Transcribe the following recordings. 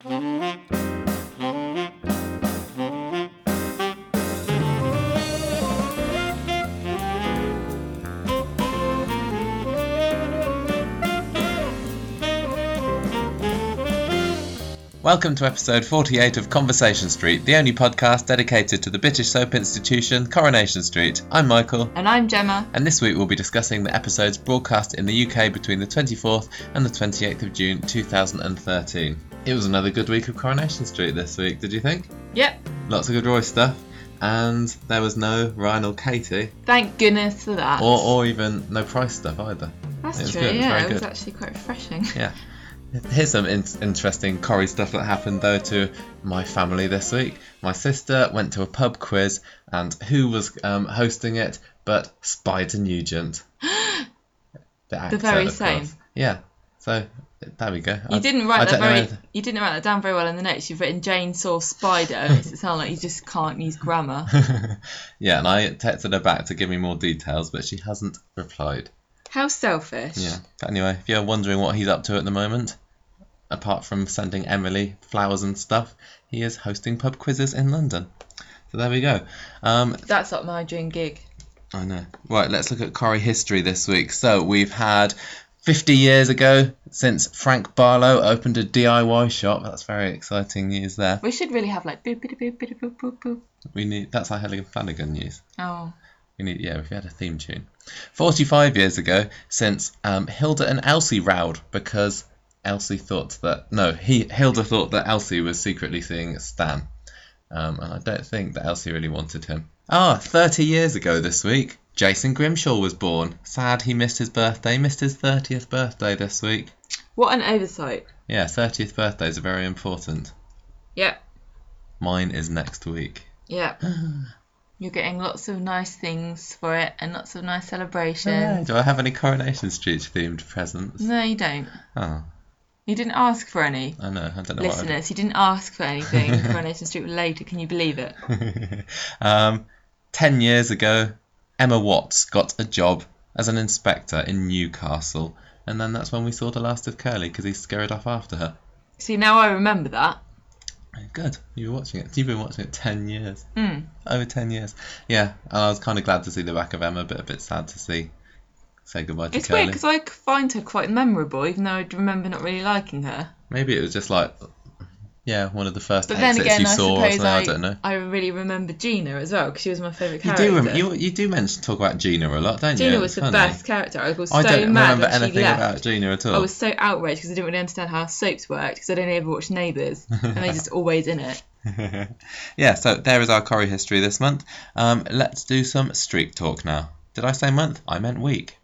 Welcome to episode 48 of Conversation Street, the only podcast dedicated to the British soap institution Coronation Street. I'm Michael. And I'm Gemma. And this week we'll be discussing the episodes broadcast in the UK between the 24th and the 28th of June 2013. It was another good week of Coronation Street this week, did you think? Yep. Lots of good Roy stuff. And there was no Ryan or Katie. Thank goodness for that. Or even no Price stuff either. That's true, yeah. It was actually quite refreshing. Yeah. Here's some interesting Corrie stuff that happened though to my family this week. My sister went to a pub quiz, and who was hosting it but Spider Nugent? The very same. Yeah. So there we go. You didn't write that down very well in the notes. You've written Jane saw Spider. It makes it sound like you just can't use grammar. Yeah, and I texted her back to give me more details, but she hasn't replied. How selfish. Yeah. But anyway, if you're wondering what he's up to at the moment, apart from sending Emily flowers and stuff, he is hosting pub quizzes in London. So there we go. That's not my dream gig. I know. Right, let's look at Corrie history this week. So we've had 50 years ago since Frank Barlow opened a DIY shop. That's very exciting news there. We should really have like boop boop boop boop boop boop boop. That's our Helen Flanagan news. Oh. If we had a theme tune. 45 years ago since Hilda and Elsie rowed because Hilda thought that Elsie was secretly seeing Stan. And I don't think that Elsie really wanted him. 30 years ago this week, Jason Grimshaw was born. Sad he missed his birthday, missed his 30th birthday this week. What an oversight. Yeah, 30th birthdays are very important. Yep. Mine is next week. Yep. You're getting lots of nice things for it and lots of nice celebrations. Do I have any Coronation Street themed presents? No, you don't. Oh. You didn't ask for any. I know, I don't know. Listeners, you didn't ask for anything Coronation Street related. Can you believe it? 10 years ago, Emma Watts got a job as an inspector in Newcastle. And then that's when we saw the last of Curly because he scurried off after her. See, now I remember that. Good. You were watching it. You've been watching it 10 years. Over 10 years. Yeah, and I was kind of glad to see the back of Emma, but a bit sad to say goodbye to Curly. It's weird because I find her quite memorable, even though I remember not really liking her. Maybe it was just like, one of the first exits you saw or something, I don't know. I really remember Gina as well, because she was my favourite character. You do talk about Gina a lot, don't you? Gina was the best character. I was I so don't mad remember when anything she left. about Gina at all. I was so outraged because I didn't really understand how soaps worked, because I'd only ever watched Neighbours, and they're just always in it. Yeah, so there is our Corrie history this month. Let's do some streak talk now. Did I say month? I meant week.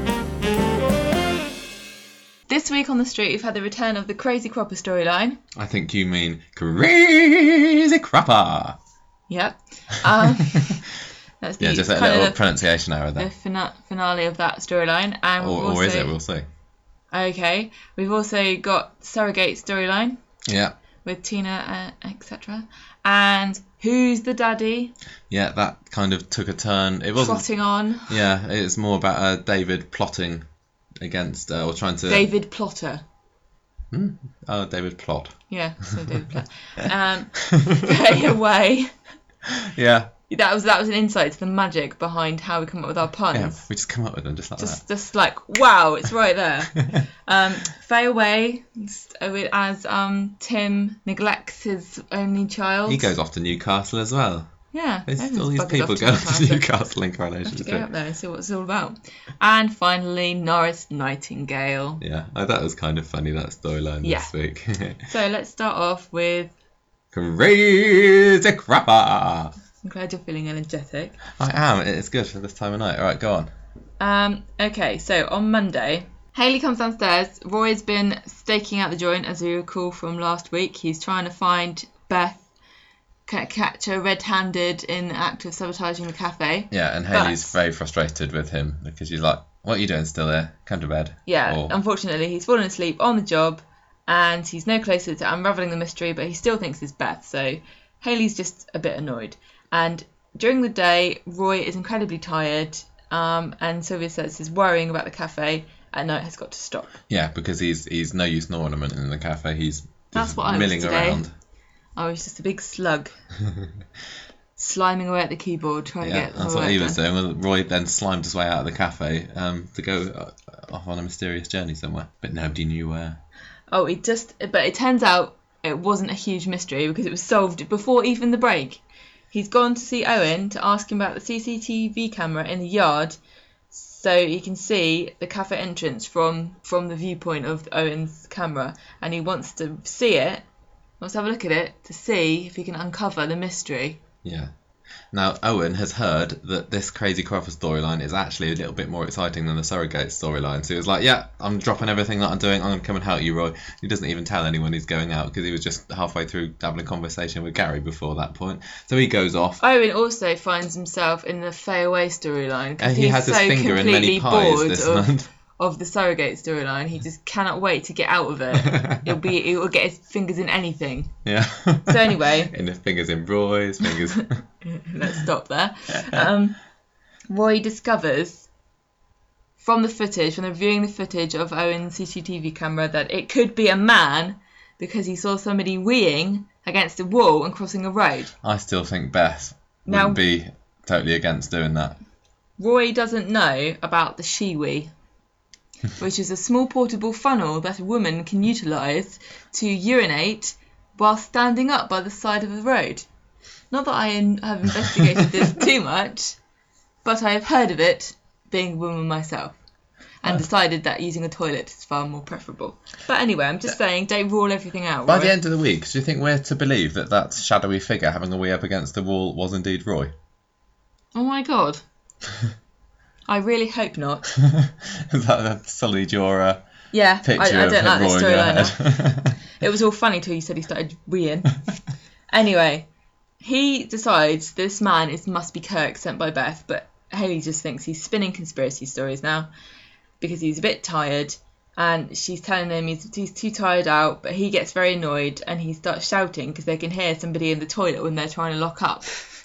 This week on the street, we've had the return of the Crazy Cropper storyline. I think you mean Crazy Cropper. Yep. That's just a little pronunciation error there. The finale of that storyline. Or is it? We'll see. Okay. We've also got Surrogate storyline. Yeah. With Tina, etc. And Who's the Daddy? Yeah, that kind of took a turn. It wasn't plotting on. Yeah, it's more about David plotting against or trying to. David Plotter. Oh, David Plot. Yeah, so David Plot. Getting away. Yeah. That was an insight to the magic behind how we come up with our puns. Yeah, we just come up with them just like that. Just like, wow, it's right there. Faye away as Tim neglects his only child. He goes off to Newcastle as well. Yeah. All these people go off to Newcastle in Coronation Street. Go up there and see what it's all about. And finally, Norris Nightingale. Yeah, that was kind of funny, that storyline this week. So let's start off with Crazy Cropper. I'm glad you're feeling energetic. I am. It's good for this time of night. All right, go on. Okay, so on Monday, Hayley comes downstairs. Roy's been staking out the joint, as you recall from last week. He's trying to find Beth, catch her red-handed in the act of sabotaging the cafe. Yeah, and Hayley's very frustrated with him because she's like, what are you doing still there? Come to bed. Yeah, unfortunately, he's fallen asleep on the job and he's no closer to unravelling the mystery, but he still thinks it's Beth. So Hayley's just a bit annoyed. And during the day, Roy is incredibly tired, and Sylvia says his worrying about the cafe at night has got to stop. Yeah, because he's no use nor ornament in the cafe. He's That's just what I was milling today. around. I was just a big slug, sliming away at the keyboard, trying to Yeah, get that's my what he work was done. doing. Well, Roy then slimed his way out of the cafe to go off on a mysterious journey somewhere, but nobody knew where. Oh, but it turns out it wasn't a huge mystery because it was solved before even the break. He's gone to see Owen to ask him about the CCTV camera in the yard so he can see the cafe entrance from the viewpoint of Owen's camera, and he wants to see it, wants to have a look at it to see if he can uncover the mystery. Yeah. Now, Owen has heard that this Crazy Crawford storyline is actually a little bit more exciting than the Surrogate storyline. So he was like, yeah, I'm dropping everything that I'm doing. I'm going to come and help you, Roy. He doesn't even tell anyone he's going out because he was just halfway through having a conversation with Gary before that point. So he goes off. Owen also finds himself in the Fay Away storyline And because he he's has his so finger in many completely pies bored this month. of the Surrogate storyline. He just cannot wait to get out of it. He will get his fingers in anything. Yeah. So anyway, in his fingers in Roy's fingers. let's stop there. Roy discovers from reviewing the footage of Owen's CCTV camera, that it could be a man because he saw somebody weeing against a wall and crossing a road. I still think Beth Now- wouldn't be totally against doing that. Roy doesn't know about the Shiwi, which is a small portable funnel that a woman can utilise to urinate while standing up by the side of the road. Not that I have investigated this too much, but I have heard of it, being a woman myself, and decided that using a toilet is far more preferable. But anyway, I'm just saying, don't rule everything out. By Roy. the end of the week, do you think we're to believe that that shadowy figure having a wee up against the wall was indeed Roy? Oh my god. I really hope not. Is that sullied your Yeah, picture I of don't like this Roy in your storyline now. head? It was all funny till you said he started weeing. Anyway, he decides this man must be Kirk, sent by Beth, but Hayley just thinks he's spinning conspiracy stories now because he's a bit tired, and she's telling him he's too tired out, but he gets very annoyed and he starts shouting because they can hear somebody in the toilet when they're trying to lock up.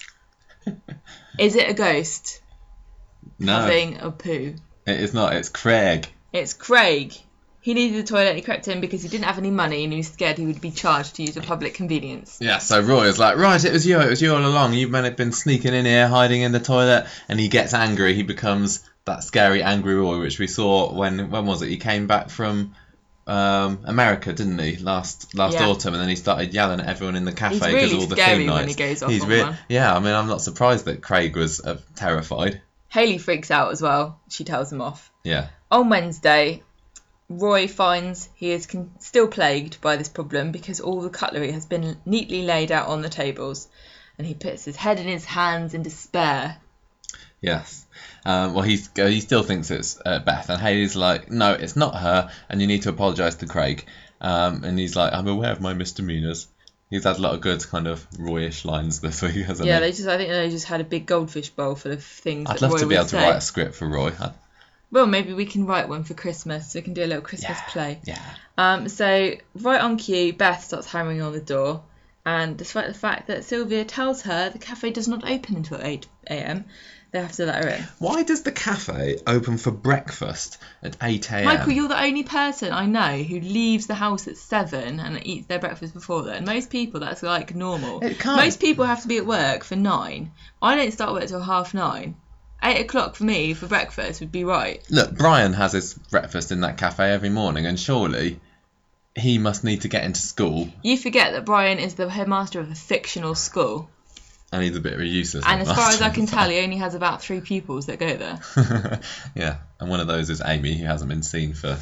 Is it a ghost No, having a poo? it is not. It's Craig. It's Craig. He needed the toilet and he crept in because he didn't have any money and he was scared he would be charged to use a public convenience. Yeah, so Roy is like, right, it was you all along. You men have been sneaking in here, hiding in the toilet, and he gets angry. He becomes that scary, angry Roy, which we saw when was it? He came back from America, didn't he? Last Yeah. autumn, and then he started yelling at everyone in the cafe He's because really all the scary theme when nights. he goes off on one. Yeah, I mean, I'm not surprised that Craig was terrified. Hayley freaks out as well. She tells him off. Yeah. On Wednesday, Roy finds he is still plagued by this problem because all the cutlery has been neatly laid out on the tables, and he puts his head in his hands in despair. Yes. Well, he still thinks it's Beth, and Hayley's like, no, it's not her, and you need to apologise to Craig. And he's like, I'm aware of my misdemeanours. He's had a lot of good kind of Royish lines this week, hasn't Yeah, he? I think they just had a big goldfish bowl full of things. I'd that love Roy to be would able to say. write a script for Roy. Well, maybe we can write one for Christmas. We can do a little Christmas play. Yeah. So right on cue, Beth starts hammering on the door, and despite the fact that Sylvia tells her the cafe does not open until 8 a.m, they have to let her in. Why does the cafe open for breakfast at 8 a.m? Michael, you're the only person I know who leaves the house at 7 and eats their breakfast before then. Most people, that's like normal. It can't. Most people have to be at work for 9. I don't start work till 9:30. 8 o'clock for me for breakfast would be right. Look, Brian has his breakfast in that cafe every morning, and surely he must need to get into school. You forget that Brian is the headmaster of a fictional school. And he's a bit of a useless And as far as I headmaster. can tell, he only has about 3 pupils that go there. Yeah, and one of those is Amy, who hasn't been seen for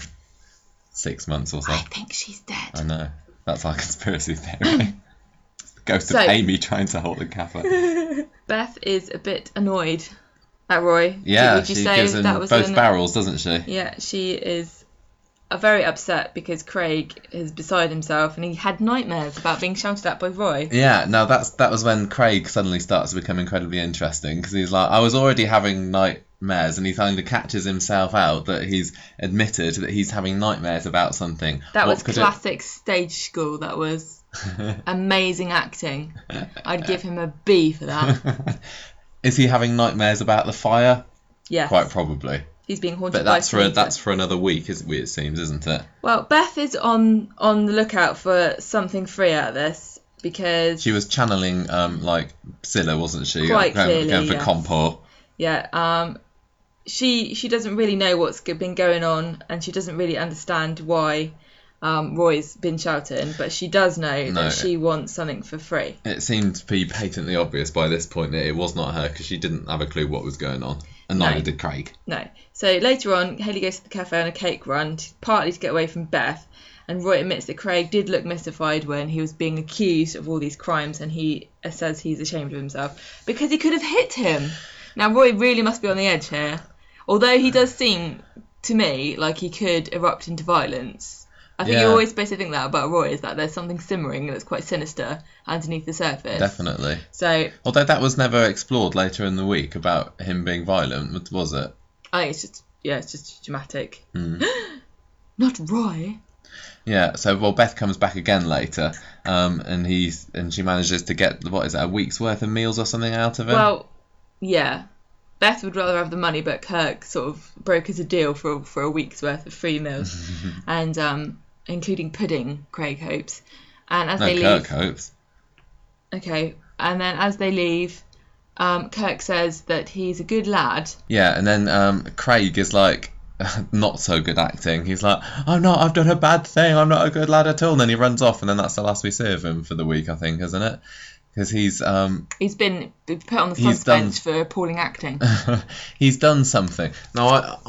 6 months or so. I think she's dead. I know. That's our conspiracy theory. It's the ghost So- of Amy trying to hold the cafe. Beth is a bit annoyed at Roy. Yeah, Would you she say gives him that was both an- barrels, doesn't she? Yeah, she is very upset because Craig is beside himself and he had nightmares about being shouted at by Roy. Yeah, no, that was when Craig suddenly starts to become incredibly interesting, because he's like, I was already having nightmares, and he kind of catches himself out that he's admitted that he's having nightmares about something. That What was could classic stage school. That was amazing acting. I'd give him a B for that. Is he having nightmares about the fire? Yes. Quite probably. He's being haunted But by that's for another week, it seems, isn't it? Well, Beth is on the lookout for something free out of this because She was channeling like Scylla, wasn't she? Quite clearly, going for yes. Compor. Yeah. She doesn't really know what's been going on, and she doesn't really understand why Roy's been shouting, but she does know that she wants something for free. It seemed to be patently obvious by this point that it was not her, because she didn't have a clue what was going on, and neither did Craig. No. So later on, Hayley goes to the cafe on a cake run, partly to get away from Beth, and Roy admits that Craig did look mystified when he was being accused of all these crimes, and he says he's ashamed of himself because he could have hit him. Now, Roy really must be on the edge here, although he does seem to me like he could erupt into violence. I think you're always supposed to think that about Roy, is that there's something simmering that's quite sinister underneath the surface. Definitely. So, although that was never explored later in the week about him being violent, was it? I think it's just dramatic. Not Roy. Yeah. So Beth comes back again later, and she manages to get a week's worth of meals or something out of him. Well, yeah. Beth would rather have the money, but Kirk sort of brokers a deal for a week's worth of free meals, and including pudding, Craig hopes. And as they leave, Kirk hopes. Okay, and then as they leave, Kirk says that he's a good lad. Yeah, and then Craig is like, not so good acting. He's like, I've done a bad thing, I'm not a good lad at all. And then he runs off, and then that's the last we see of him for the week, I think, isn't it? Because he's been put on the front bench for appalling acting. He's done something. Now,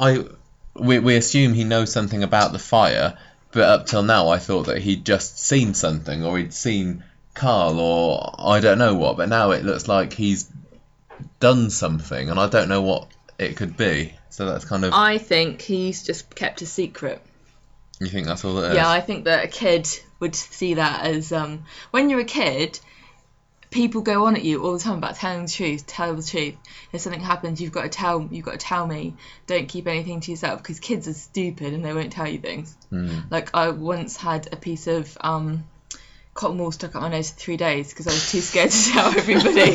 we assume he knows something about the fire, but up till now I thought that he'd just seen something, or he'd seen Carl, or I don't know what. But now it looks like he's done something, and I don't know what it could be. So that's kind of... I think he's just kept a secret. You think that's all it is? Yeah, I think that a kid would see that as... when you're a kid... People go on at you all the time about telling the truth. Tell the truth. If something happens, you've got to tell me. Don't keep anything to yourself, because kids are stupid and they won't tell you things. Like, I once had a piece of cotton wool stuck up my nose for 3 days because I was too scared to tell everybody.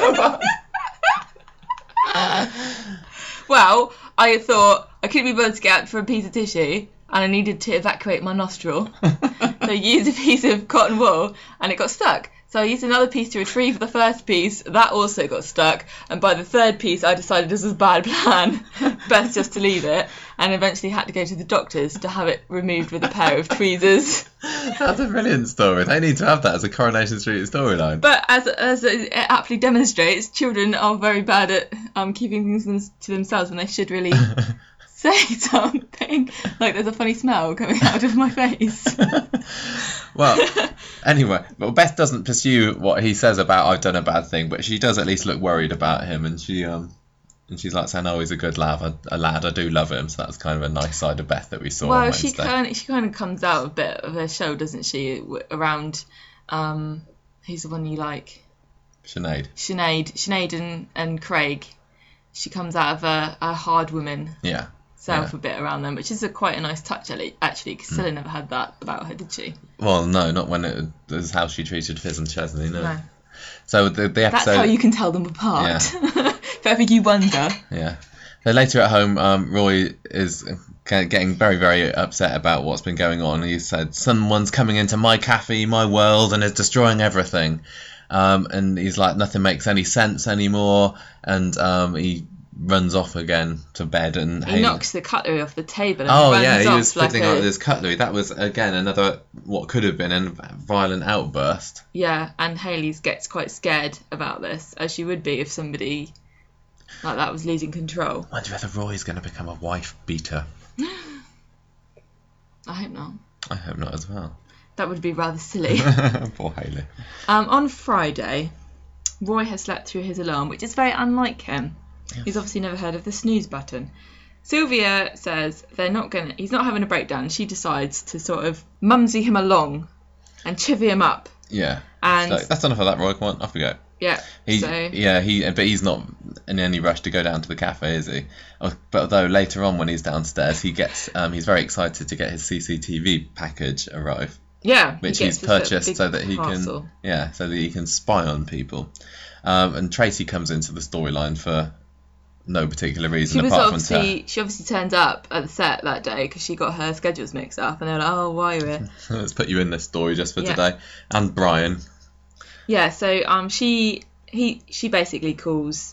Well, I thought I couldn't be bothered to get out for a piece of tissue, and I needed to evacuate my nostril. So I used a piece of cotton wool, and it got stuck. So I used another piece to retrieve the first piece. That also got stuck. And by the third piece, I decided this was a bad plan. Best just to leave it. And eventually had to go to the doctors to have it removed with a pair of tweezers. That's a brilliant story. They need to have that as a Coronation Street storyline. But as it aptly demonstrates, children are very bad at keeping things to themselves when they should really... say something. Like, there's a funny smell coming out of my face. Well, anyway, Beth doesn't pursue what he says about I've done a bad thing, but she does at least look worried about him, and she's like saying, oh, he's a good lad, I do love him. So that's kind of a nice side of Beth that we saw on Wednesday. she kind of comes out a bit of her shell, doesn't she, around who's the one you like? Sinead and Craig. She comes out of a hard woman. Yeah. A bit around them, which is quite a nice touch, actually, because Scylla never had that about her, did she? Well, no, not when it was how she treated Fizz and Chesney, no. So the episode... That's how you can tell them apart. Yeah. If ever you wonder. Yeah. So later at home, Roy is getting very, very upset about what's been going on. He said, someone's coming into my cafe, my world, and is destroying everything. And he's like, nothing makes any sense anymore. And he runs off again to bed, and he knocks the cutlery off the table and he was putting on his cutlery. That was again another what could have been a violent outburst. Yeah, and Hayley gets quite scared about this, as she would be if somebody like that was losing control. I wonder whether Roy's going to become a wife beater. I hope not. I hope not as well. That would be rather silly. Poor Hayley. On Friday, Roy has slept through his alarm, which is very unlike him. Yeah. He's obviously never heard of the snooze button. Sylvia says he's not having a breakdown. She decides to sort of mumsy him along and chivvy him up. Yeah. And like, that's enough of that, Roy. Come on, off we go. Yeah. But he's not in any rush to go down to the cafe, is he? But although later on when he's downstairs, he gets he's very excited to get his CCTV package arrive. Yeah. Which he's purchased so that he can spy on people. And Tracy comes into the storyline for no particular She reason was apart from she obviously turned up at the set that day because she got her schedules mixed up, and they were like, "Oh, why are you here?" Let's put you in this story just for Yeah. today. And Brian. Yeah, so she basically calls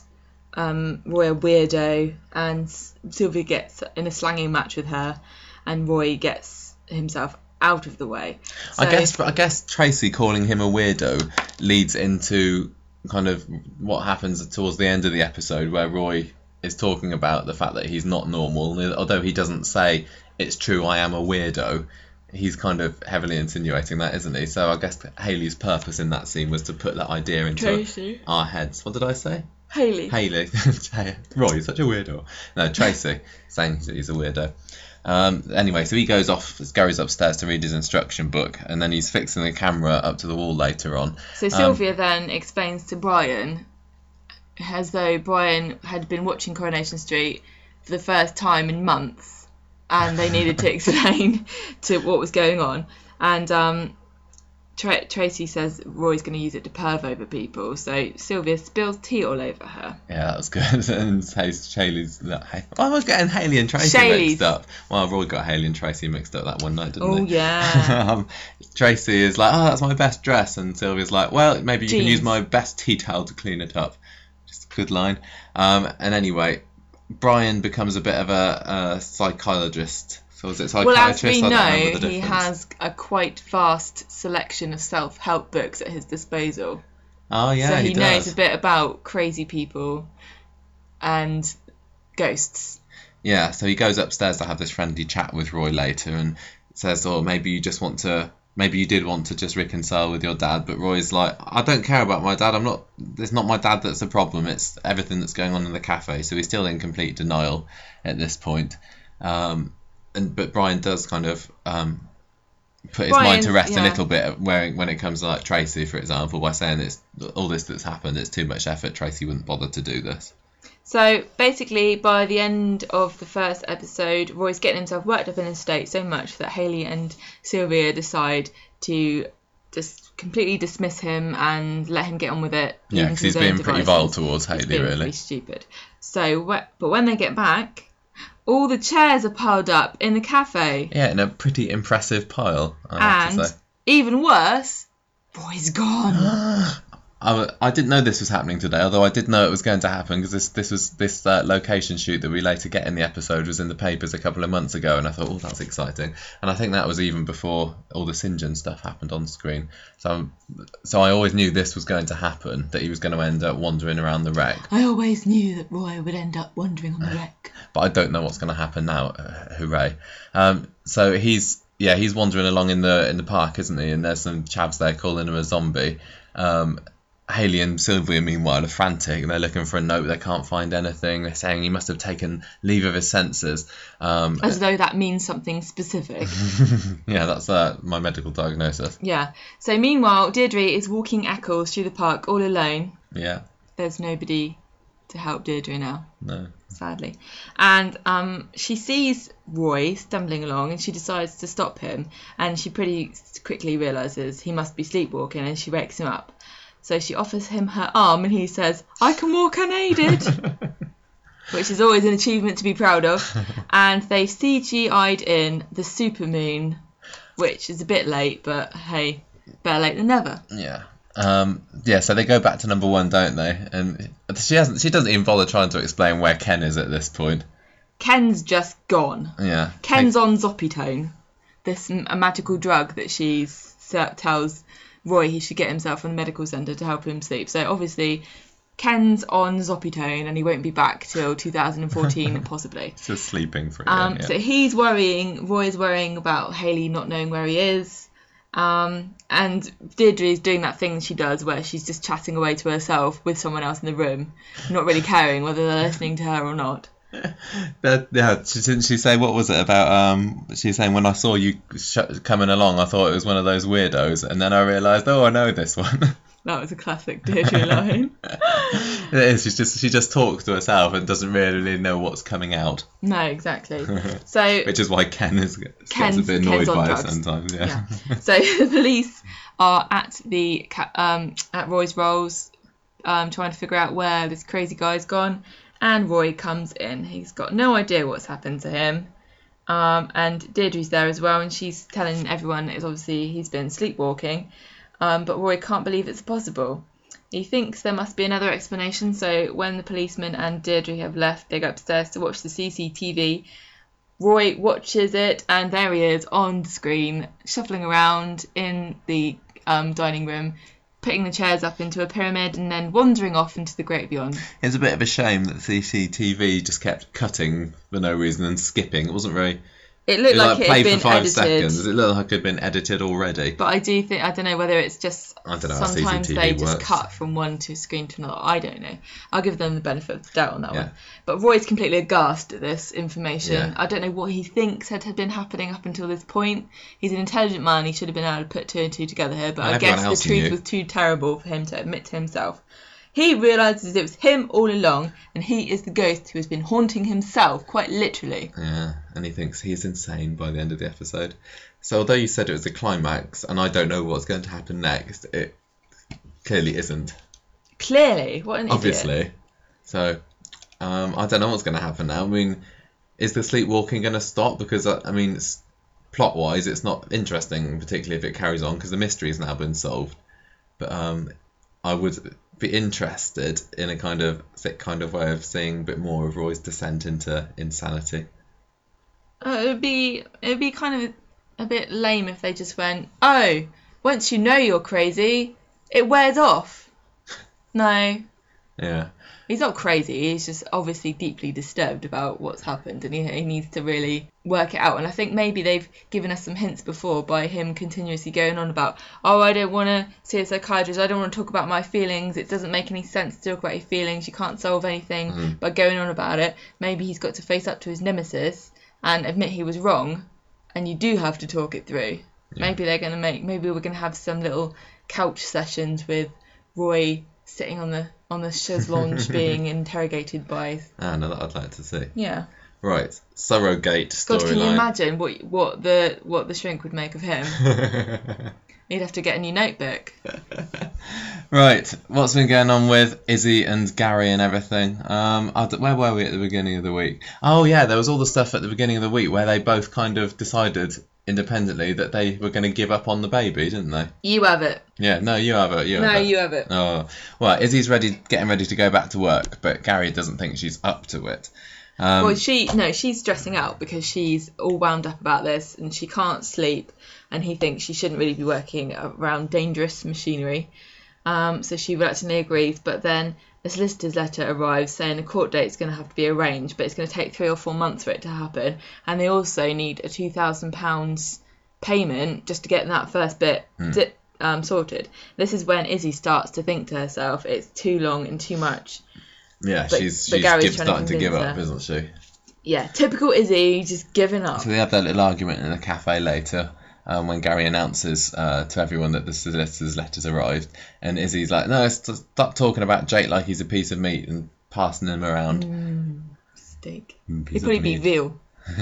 Roy a weirdo, and Sylvia gets in a slanging match with her, and Roy gets himself out of the way. So, I guess Tracy calling him a weirdo leads into kind of what happens towards the end of the episode, where Roy is talking about the fact that he's not normal. Although he doesn't say it's true, I am a weirdo, he's kind of heavily insinuating that, isn't he? So I guess Hayley's purpose in that scene was to put that idea into Tracy. our heads. What did I say? Hayley. Roy, you're such a weirdo. No, Tracy saying he's a weirdo. Anyway, so he goes upstairs to read his instruction book, and then he's fixing the camera up to the wall later on. So Sylvia then explains to Brian, as though Brian had been watching Coronation Street for the first time in months, and they needed to explain to what was going on. And Tracy says Roy's going to use it to perv over people, so Sylvia spills tea all over her. Yeah, that was good. And says Hayley's. I was getting Hayley and Tracy mixed up. Well, Roy got Hayley and Tracy mixed up that one night, didn't he? Oh, yeah. Tracy is like, "Oh, that's my best dress," and Sylvia's like, "Well, maybe you can Jeans. use my best tea towel to clean it up." Just a good line. And anyway, Brian becomes a bit of a psychologist. So is it psychiatrist? Well, as we I don't remember know, the he difference. has a quite vast selection of self-help books at his disposal. Oh yeah, So he he knows does. a bit about crazy people and ghosts. Yeah, so he goes upstairs to have this friendly chat with Roy later and says, "Oh, maybe you did want to just reconcile with your dad." But Roy's like, "I don't care about my dad. It's not my dad that's the problem. It's everything that's going on in the cafe." So he's still in complete denial at this point. But Brian does kind of put his mind to rest a little bit when it comes to like Tracy, for example, by saying it's all this that's happened, it's too much effort. Tracy wouldn't bother to do this. So basically, by the end of the first episode, Roy's getting himself worked up in his state so much that Hayley and Sylvia decide to just completely dismiss him and let him get on with it. Yeah, because he's being pretty vile towards Hayley, being really. Really stupid. So, but when they get back, all the chairs are piled up in the cafe. Yeah, in a pretty impressive pile, I have to And say. even worse, Roy's gone. I didn't know this was happening today, although I did know it was going to happen because this location shoot that we later get in the episode was in the papers a couple of months ago, and I thought, oh, that's exciting. And I think that was even before all the St. John stuff happened on screen. So I always knew this was going to happen, that he was going to end up wandering around the wreck. I always knew that Roy would end up wandering on the wreck. But I don't know what's going to happen now. Hooray! So he's wandering along in the park, isn't he? And there's some chavs there calling him a zombie. Hayley and Sylvia, meanwhile, are frantic. They're looking for a note. They can't find anything. They're saying he must have taken leave of his senses. As though that means something specific. Yeah, that's my medical diagnosis. Yeah. So meanwhile, Deirdre is walking Eccles through the park all alone. Yeah. There's nobody to help Deirdre now, No. sadly. And she sees Roy stumbling along, and she decides to stop him. And she pretty quickly realises he must be sleepwalking, and she wakes him up. So she offers him her arm, and he says, "I can walk unaided," which is always an achievement to be proud of. And they CGI'd in the supermoon, which is a bit late, but hey, better late than never. Yeah. So they go back to number one, don't they? And she doesn't even bother trying to explain where Ken is at this point. Ken's just gone. Yeah. Ken's on Zopitone, a magical drug that she tells Roy he should get himself from the medical centre to help him sleep. So obviously, Ken's on Zopitone and he won't be back till 2014, possibly. He's just sleeping for it. So Roy's worrying about Hayley not knowing where he is. And Deirdre is doing that thing she does where she's just chatting away to herself with someone else in the room, not really caring whether they're listening to her or not. Didn't she say, what was it about, she's saying, when I saw you coming along, I thought it was one of those weirdos, and then I realised, oh, I know this one. That was a classic Deirdre line. It is, she just talks to herself and doesn't really know what's coming out. No, exactly. So which is why Ken gets a bit annoyed by it sometimes. Yeah. So the police are at at Roy's Rolls, trying to figure out where this crazy guy's gone, and Roy comes in. He's got no idea what's happened to him. And Deirdre's there as well, and she's telling everyone it's obviously he's been sleepwalking. But Roy can't believe it's possible. He thinks there must be another explanation, so when the policeman and Deirdre have left, they go upstairs to watch the CCTV. Roy watches it, and there he is on the screen, shuffling around in the dining room, putting the chairs up into a pyramid and then wandering off into the great beyond. It's a bit of a shame that CCTV just kept cutting for no reason and skipping. It wasn't very... It looked like it had played been for 5 edited. seconds. It looked like it had been edited already. But I do think, I don't know whether it's just I don't know how sometimes CCTV they just works. cut from one screen to another. I don't know. I'll give them the benefit of the doubt on that Yeah. one. But Roy's completely aghast at this information. Yeah. I don't know what he thinks had been happening up until this point. He's an intelligent man. He should have been able to put 2 and 2 together here. But And I everyone guess the else truth knew. was too terrible for him to admit to himself. He realises it was him all along, and he is the ghost who has been haunting himself, quite literally. Yeah, and he thinks he's insane by the end of the episode. So although you said it was a climax, and I don't know what's going to happen next, it clearly isn't. Clearly, what an idiot. Obviously. So, I don't know what's going to happen now. I mean, is the sleepwalking going to stop? Because, I mean, plot-wise, it's not interesting, particularly if it carries on, because the mystery's now been solved. But I would be interested in a kind of way of seeing a bit more of Roy's descent into insanity. It'd be kind of a bit lame if they just went, oh, once you know you're crazy, it wears off. No, Yeah. he's not crazy. He's just obviously deeply disturbed about what's happened, and he needs to really work it out. And I think maybe they've given us some hints before by him continuously going on about, oh, I don't want to see a psychiatrist. I don't want to talk about my feelings. It doesn't make any sense to talk about your feelings. You can't solve anything by going on about it. Maybe he's got to face up to his nemesis and admit he was wrong, and you do have to talk it through. Yeah. Maybe we're going to have some little couch sessions with Roy sitting on the chaise being interrogated by... Ah, no, that I'd like to see. Yeah. Right, Surrogate God, can you storyline. imagine what the shrink would make of him? He'd have to get a new notebook. Right, what's been going on with Izzy and Gary and everything? Where were we at the beginning of the week? Oh yeah, there was all the stuff at the beginning of the week where they both kind of decided independently that they were going to give up on the baby, didn't they? You have it. Yeah, no, you have it. You have it. Oh, well, Izzy's getting ready to go back to work, but Gary doesn't think she's up to it. Well, she's stressing out because she's all wound up about this and she can't sleep, and he thinks she shouldn't really be working around dangerous machinery. So she reluctantly agrees, but then a solicitor's letter arrives saying a court date's going to have to be arranged, but it's going to take 3 or 4 months for it to happen, and they also need a £2,000 payment just to get that first bit sorted. This is when Izzy starts to think to herself, it's too long and too much. Yeah, But she's Gary's trying to starting to give convince up, her. isn't she? Yeah, typical Izzy, just giving up. So they have their little argument in the cafe later, when Gary announces to everyone that the solicitor's letter's arrived, and Izzy's like, no, stop talking about Jake like he's a piece of meat and passing him around. Steak. Piece He'd of probably be meat. veal.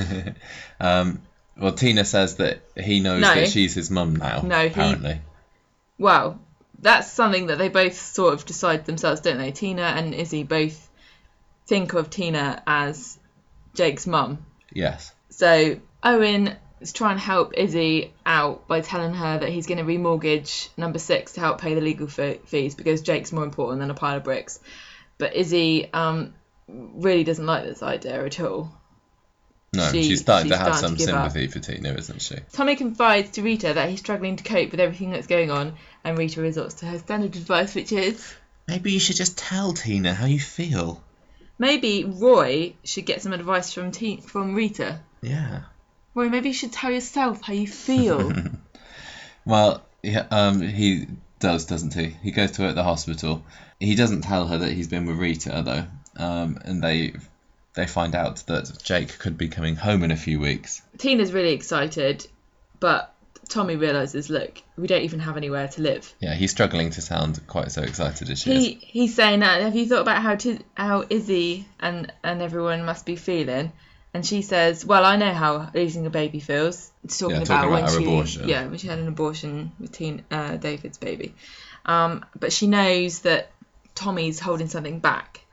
Well, Tina says that he knows No. that she's his mum now, No, apparently. Well, that's something that they both sort of decide themselves, don't they? Tina and Izzy both think of Tina as Jake's mum. Yes. So Owen is trying to help Izzy out by telling her that he's going to remortgage number 6 to help pay the legal fees because Jake's more important than a pile of bricks. But Izzy really doesn't like this idea at all. No, she's starting to have starting some to give up. sympathy for Tina, isn't she? Tommy confides to Rita that he's struggling to cope with everything that's going on, and Rita resorts to her standard advice, which is... Maybe you should just tell Tina how you feel. Maybe Roy should get some advice from Rita. Yeah. Roy, maybe you should tell yourself how you feel. Well, he does, doesn't he? He goes to her at the hospital. He doesn't tell her that he's been with Rita, though. And they find out that Jake could be coming home in a few weeks. Tina's really excited, but Tommy realises, look, we don't even have anywhere to live. Yeah, he's struggling to sound quite so excited as she is. He's saying that, have you thought about how Izzy and everyone must be feeling? And she says, well, I know how losing a baby feels. It's talking about her abortion. when she had an abortion with David's baby. But she knows that Tommy's holding something back.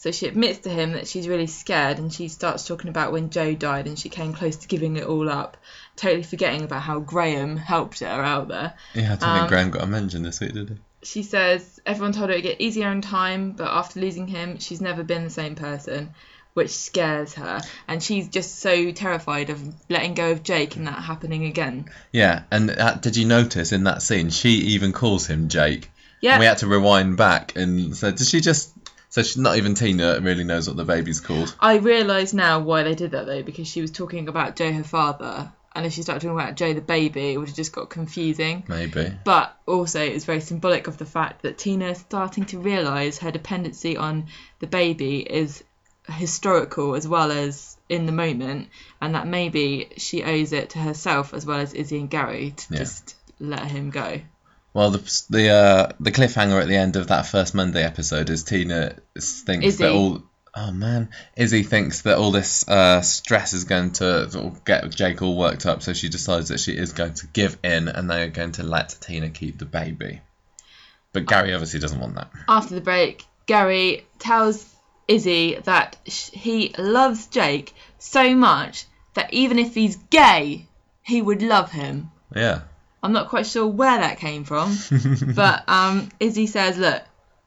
So she admits to him that she's really scared, and she starts talking about when Joe died and she came close to giving it all up, totally forgetting about how Graham helped her out there. Yeah, I don't think Graham got a mention this week, did he? She says everyone told her it'd get easier in time, but after losing him, she's never been the same person, which scares her. And she's just so terrified of letting go of Jake and that happening again. Yeah, and did you notice in that scene, she even calls him Jake? Yeah. And we had to rewind back and said, did she just... So she's not even Tina really knows what the baby's called. I realise now why they did that, though, because she was talking about Joe, her father, and if she started talking about Joe, the baby, it would have just got confusing. Maybe. But also, it's very symbolic of the fact that Tina is starting to realise her dependency on the baby is historical as well as in the moment, and that maybe she owes it to herself as well as Izzy and Gary to just let him go. Well, the cliffhanger at the end of that first Monday episode is Tina thinks Izzy. that all... Oh, man. Izzy thinks that all this stress is going to sort of get Jake all worked up, so she decides that she is going to give in and they are going to let Tina keep the baby. But Gary obviously doesn't want that. After the break, Gary tells Izzy that he loves Jake so much that even if he's gay, he would love him. Yeah. I'm not quite sure where that came from, but Izzy says, look,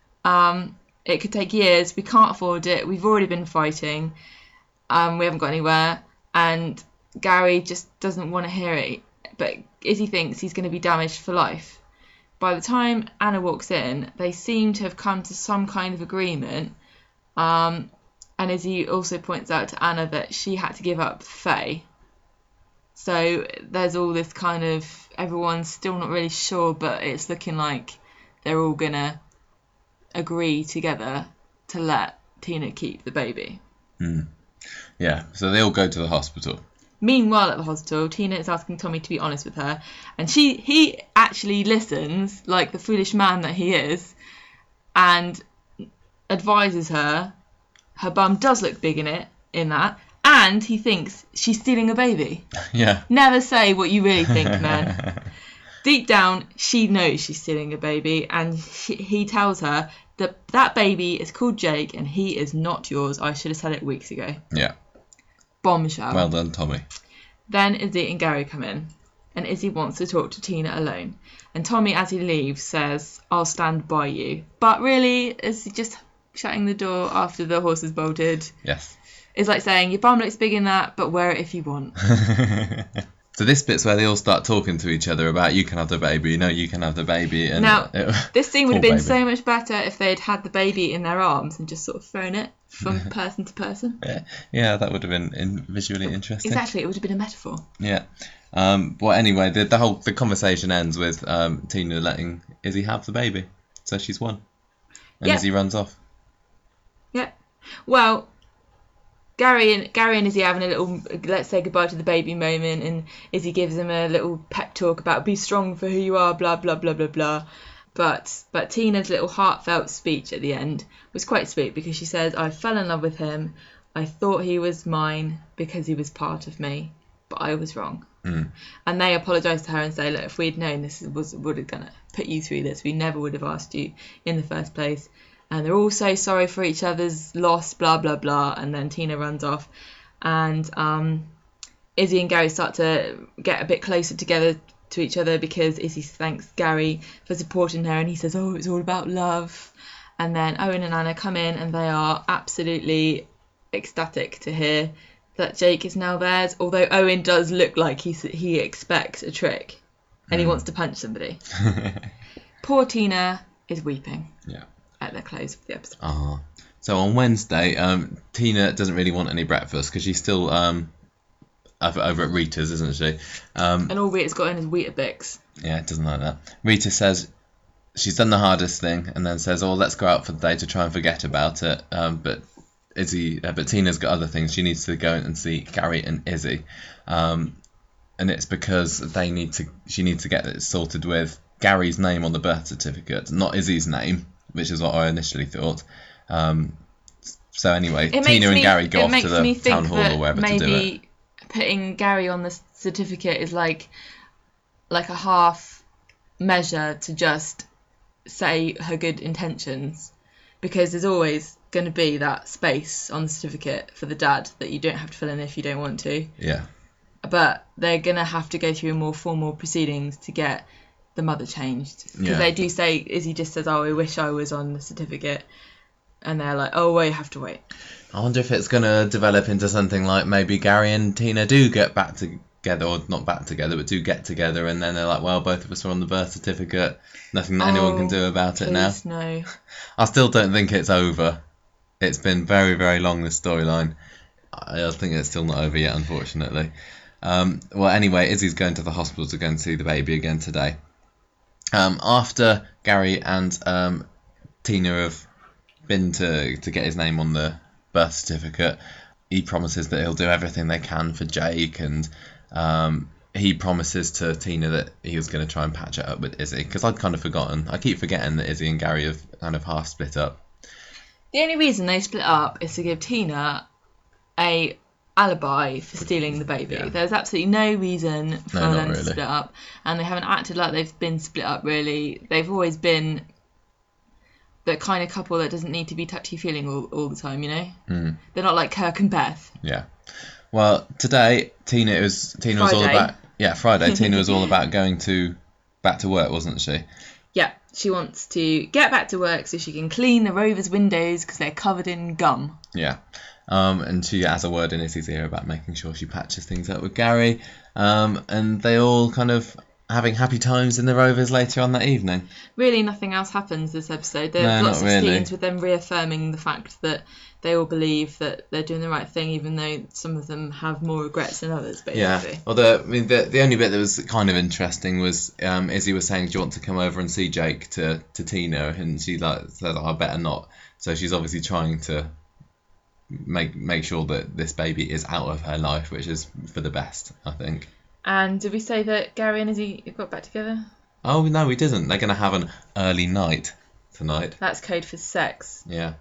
it could take years, we can't afford it, we've already been fighting, we haven't got anywhere, and Gary just doesn't want to hear it, but Izzy thinks he's going to be damaged for life. By the time Anna walks in, they seem to have come to some kind of agreement, and Izzy also points out to Anna that she had to give up Faye. So there's all this kind of, everyone's still not really sure, but it's looking like they're all going to agree together to let Tina keep the baby. Yeah, so they all go to the hospital. Meanwhile, at the hospital, Tina is asking Tommy to be honest with her, and he actually listens like the foolish man that he is, and advises her bum does look big in that, and he thinks she's stealing a baby. Yeah. Never say what you really think, man. Deep down, she knows she's stealing a baby, and he tells her that baby is called Jake and he is not yours. I should have said it weeks ago. Yeah. Bombshell. Well done, Tommy. Then Izzy and Gary come in, and Izzy wants to talk to Tina alone. And Tommy, as he leaves, says, I'll stand by you. But really, is he just shutting the door after the horse has bolted? Yes. It's like saying, your bum looks big in that, but wear it if you want. So this bit's where they all start talking to each other about you can have the baby, no, you can have the baby. And now, this scene would have been baby. so much better if they'd had the baby in their arms and just sort of thrown it from person to person. Yeah, that would have been visually interesting. Exactly, it would have been a metaphor. Yeah. Well, anyway, the conversation ends with Tina letting Izzy have the baby, so she's won, and Izzy runs off. Yeah. Well, Gary and Izzy having a little let's say goodbye to the baby moment, and Izzy gives him a little pep talk about be strong for who you are, blah blah blah blah blah. But Tina's little heartfelt speech at the end was quite sweet, because she says, I fell in love with him. I thought he was mine because he was part of me, but I was wrong. And they apologise to her and say, look, if we'd known this would have gonna put you through this, we never would have asked you in the first place. And they're all so sorry for each other's loss, blah, blah, blah. And then Tina runs off. And Izzy and Gary start to get a bit closer together to each other, because Izzy thanks Gary for supporting her. And he says, oh, it's all about love. And then Owen and Anna come in, and they are absolutely ecstatic to hear that Jake is now theirs. Although Owen does look like he expects a trick. And he wants to punch somebody. Poor Tina is weeping. Yeah. At the close of the episode. So on Wednesday, Tina doesn't really want any breakfast because she's still over at Rita's, isn't she? And all Rita's got in is Weetabix. Yeah, it doesn't like that. Rita says she's done the hardest thing, and then says, "Oh, let's go out for the day to try and forget about it." But Tina's got other things. She needs to go and see Gary and Izzy, and it's because she needs to get it sorted with Gary's name on the birth certificate, not Izzy's name, which is what I initially thought. So anyway, Tina and Gary go off to the town hall or wherever to do it. Maybe putting Gary on the certificate is like a half measure to just say her good intentions, because there's always going to be that space on the certificate for the dad that you don't have to fill in if you don't want to. Yeah. But they're going to have to go through more formal proceedings to get the mother changed. Because they do say, Izzy just says, I wish I was on the certificate. And they're like, oh, well, you have to wait. I wonder if it's going to develop into something like maybe Gary and Tina do get back together, or not back together, but do get together, and then they're like, well, both of us are on the birth certificate. Nothing that anyone can do about it now. No. I still don't think it's over. It's been very, very long, this storyline. I think it's still not over yet, unfortunately. Well, anyway, Izzy's going to the hospital to go and see the baby again today. After Gary and Tina have been to get his name on the birth certificate, he promises that he'll do everything they can for Jake, and he promises to Tina that he was going to try and patch it up with Izzy, because I'd kind of forgotten. I keep forgetting that Izzy and Gary have kind of half split up. The only reason they split up is to give Tina a alibi for stealing the baby. Yeah. There's absolutely no reason for them to really. split up, and they haven't acted like they've been split up really. They've always been the kind of couple that doesn't need to be touchy-feeling all the time, you know? Mm. They're not like Kirk and Beth. Yeah. Well, today Tina was all about Friday. Tina was all about going back to work, wasn't she? Yeah, she wants to get back to work so she can clean the Rover's windows because they're covered in gum. Yeah. And she has a word in Izzy's ear about making sure she patches things up with Gary. And they all kind of having happy times in the Rovers later on that evening. Really, nothing else happens this episode. There are lots of scenes with them reaffirming the fact that they all believe that they're doing the right thing, even though some of them have more regrets than others, basically. Yeah. Although, I mean, the only bit that was kind of interesting was Izzy was saying, do you want to come over and see Jake to Tina? And she said, I better not. So she's obviously trying to make sure that this baby is out of her life, which is for the best, I think. And did we say that Gary and Izzy got back together? Oh, no, we didn't. They're going to have an early night tonight. That's code for sex. Yeah.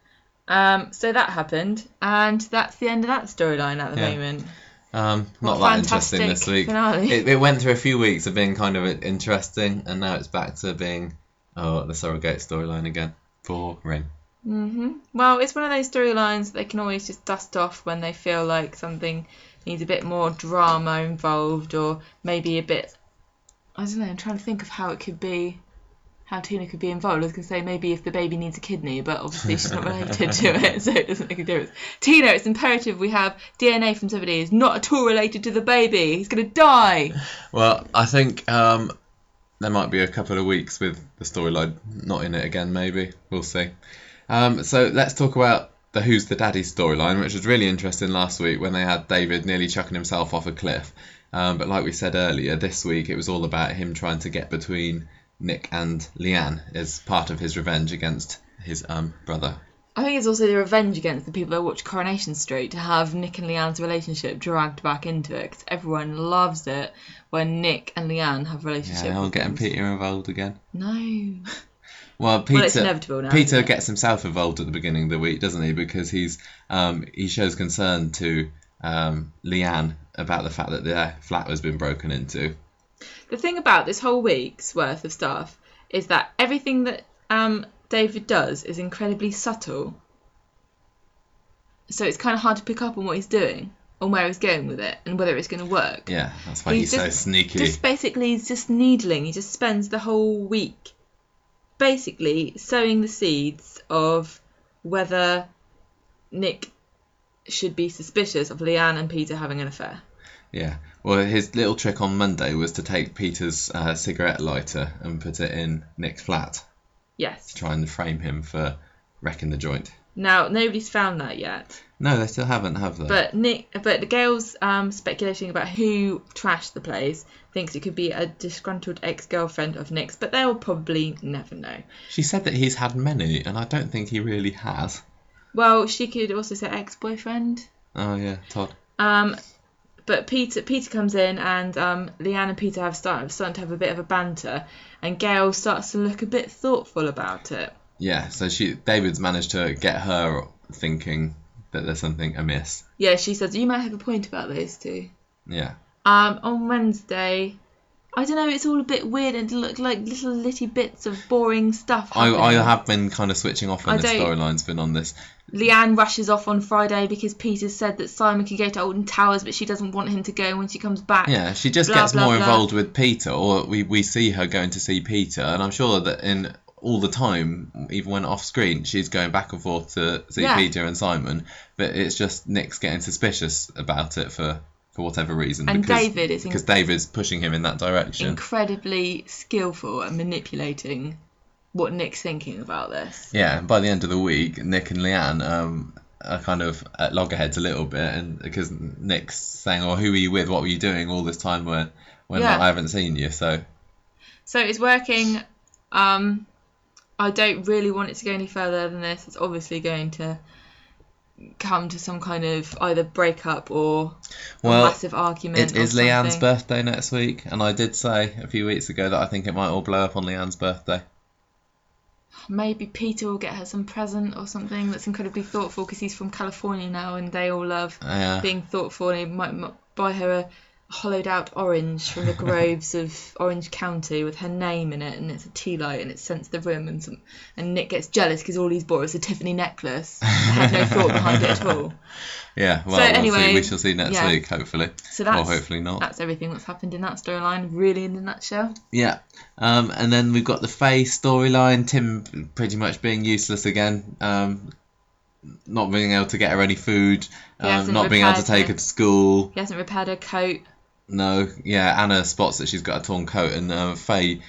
So that happened, and that's the end of that storyline at the moment. Not that interesting this week. Finale. It went through a few weeks of being kind of interesting, and now it's back to being the surrogate storyline again. Boring. Well, it's one of those storylines that they can always just dust off when they feel like something needs a bit more drama involved, or maybe a bit, I don't know, I'm trying to think of how Tina could be involved. I was going to say maybe if the baby needs a kidney, but obviously she's not related to it, so it doesn't make a difference. Tina, it's imperative we have DNA from somebody who's not at all related to the baby. He's going to die. Well, I think there might be a couple of weeks with the storyline not in it again, maybe. We'll see. So let's talk about the Who's the Daddy storyline, which was really interesting last week when they had David nearly chucking himself off a cliff. But like we said earlier, this week it was all about him trying to get between Nick and Leanne as part of his revenge against his brother. I think it's also the revenge against the people that watch Coronation Street to have Nick and Leanne's relationship dragged back into it, because everyone loves it when Nick and Leanne have a relationship. Yeah, they're getting Peter involved again. No. Well, Peter, it's inevitable now, Peter gets himself involved at the beginning of the week, doesn't he? Because he shows concern to Leanne about the fact that their flat has been broken into. The thing about this whole week's worth of stuff is that everything that David does is incredibly subtle. So it's kind of hard to pick up on what he's doing, on where he's going with it, and whether it's going to work. Yeah, that's why he's so sneaky. He's just needling. He just spends the whole week basically sowing the seeds of whether Nick should be suspicious of Leanne and Peter having an affair. Yeah. Well, his little trick on Monday was to take Peter's cigarette lighter and put it in Nick's flat. Yes. To try and frame him for wrecking the joint. Now, nobody's found that yet. No, they still haven't, have they? But Gail's speculating about who trashed the place, thinks it could be a disgruntled ex-girlfriend of Nick's, but they'll probably never know. She said that he's had many, and I don't think he really has. Well, she could also say ex-boyfriend. Oh, yeah, Todd. But Peter comes in, and Leanne and Peter have starting to have a bit of a banter, and Gail starts to look a bit thoughtful about it. Yeah, so David's managed to get her thinking that there's something amiss. Yeah, she says, you might have a point about those two. Yeah. On Wednesday, I don't know, it's all a bit weird and look like little bits of boring stuff happening. I have been kind of switching off when this storyline's been on this. Leanne rushes off on Friday because Peter said that Simon could go to Alton Towers, but she doesn't want him to go when she comes back. Yeah, she just gets more involved with Peter, or we see her going to see Peter, and I'm sure that in all the time, even when off screen, she's going back and forth to see Peter and Simon, but it's just Nick's getting suspicious about it for whatever reason. And because David's pushing him in that direction. Incredibly skillful at manipulating what Nick's thinking about this. Yeah, and by the end of the week, Nick and Leanne are kind of at loggerheads a little bit, and because Nick's saying, "Oh, who were you with? What were you doing all this time when I haven't seen you?" So it's working. I don't really want it to go any further than this. It's obviously going to come to some kind of either breakup or a massive argument. It is Leanne's birthday next week, and I did say a few weeks ago that I think it might all blow up on Leanne's birthday. Maybe Peter will get her some present or something that's incredibly thoughtful, because he's from California now and they all love being thoughtful, and he might buy her a hollowed out orange from the groves of Orange County with her name in it, and it's a tea light and it scents the room, and Nick gets jealous because all he's bought is a Tiffany necklace. I had no thought behind it at all. Yeah, well, anyway, we shall see next week, hopefully. So or hopefully not. That's everything that's happened in that storyline, really, in a nutshell. Yeah. And then we've got the Faye storyline, Tim pretty much being useless again, not being able to get her any food, not being able to take her to school. He hasn't repaired her coat. No, yeah, Anna spots that she's got a torn coat, and Faye,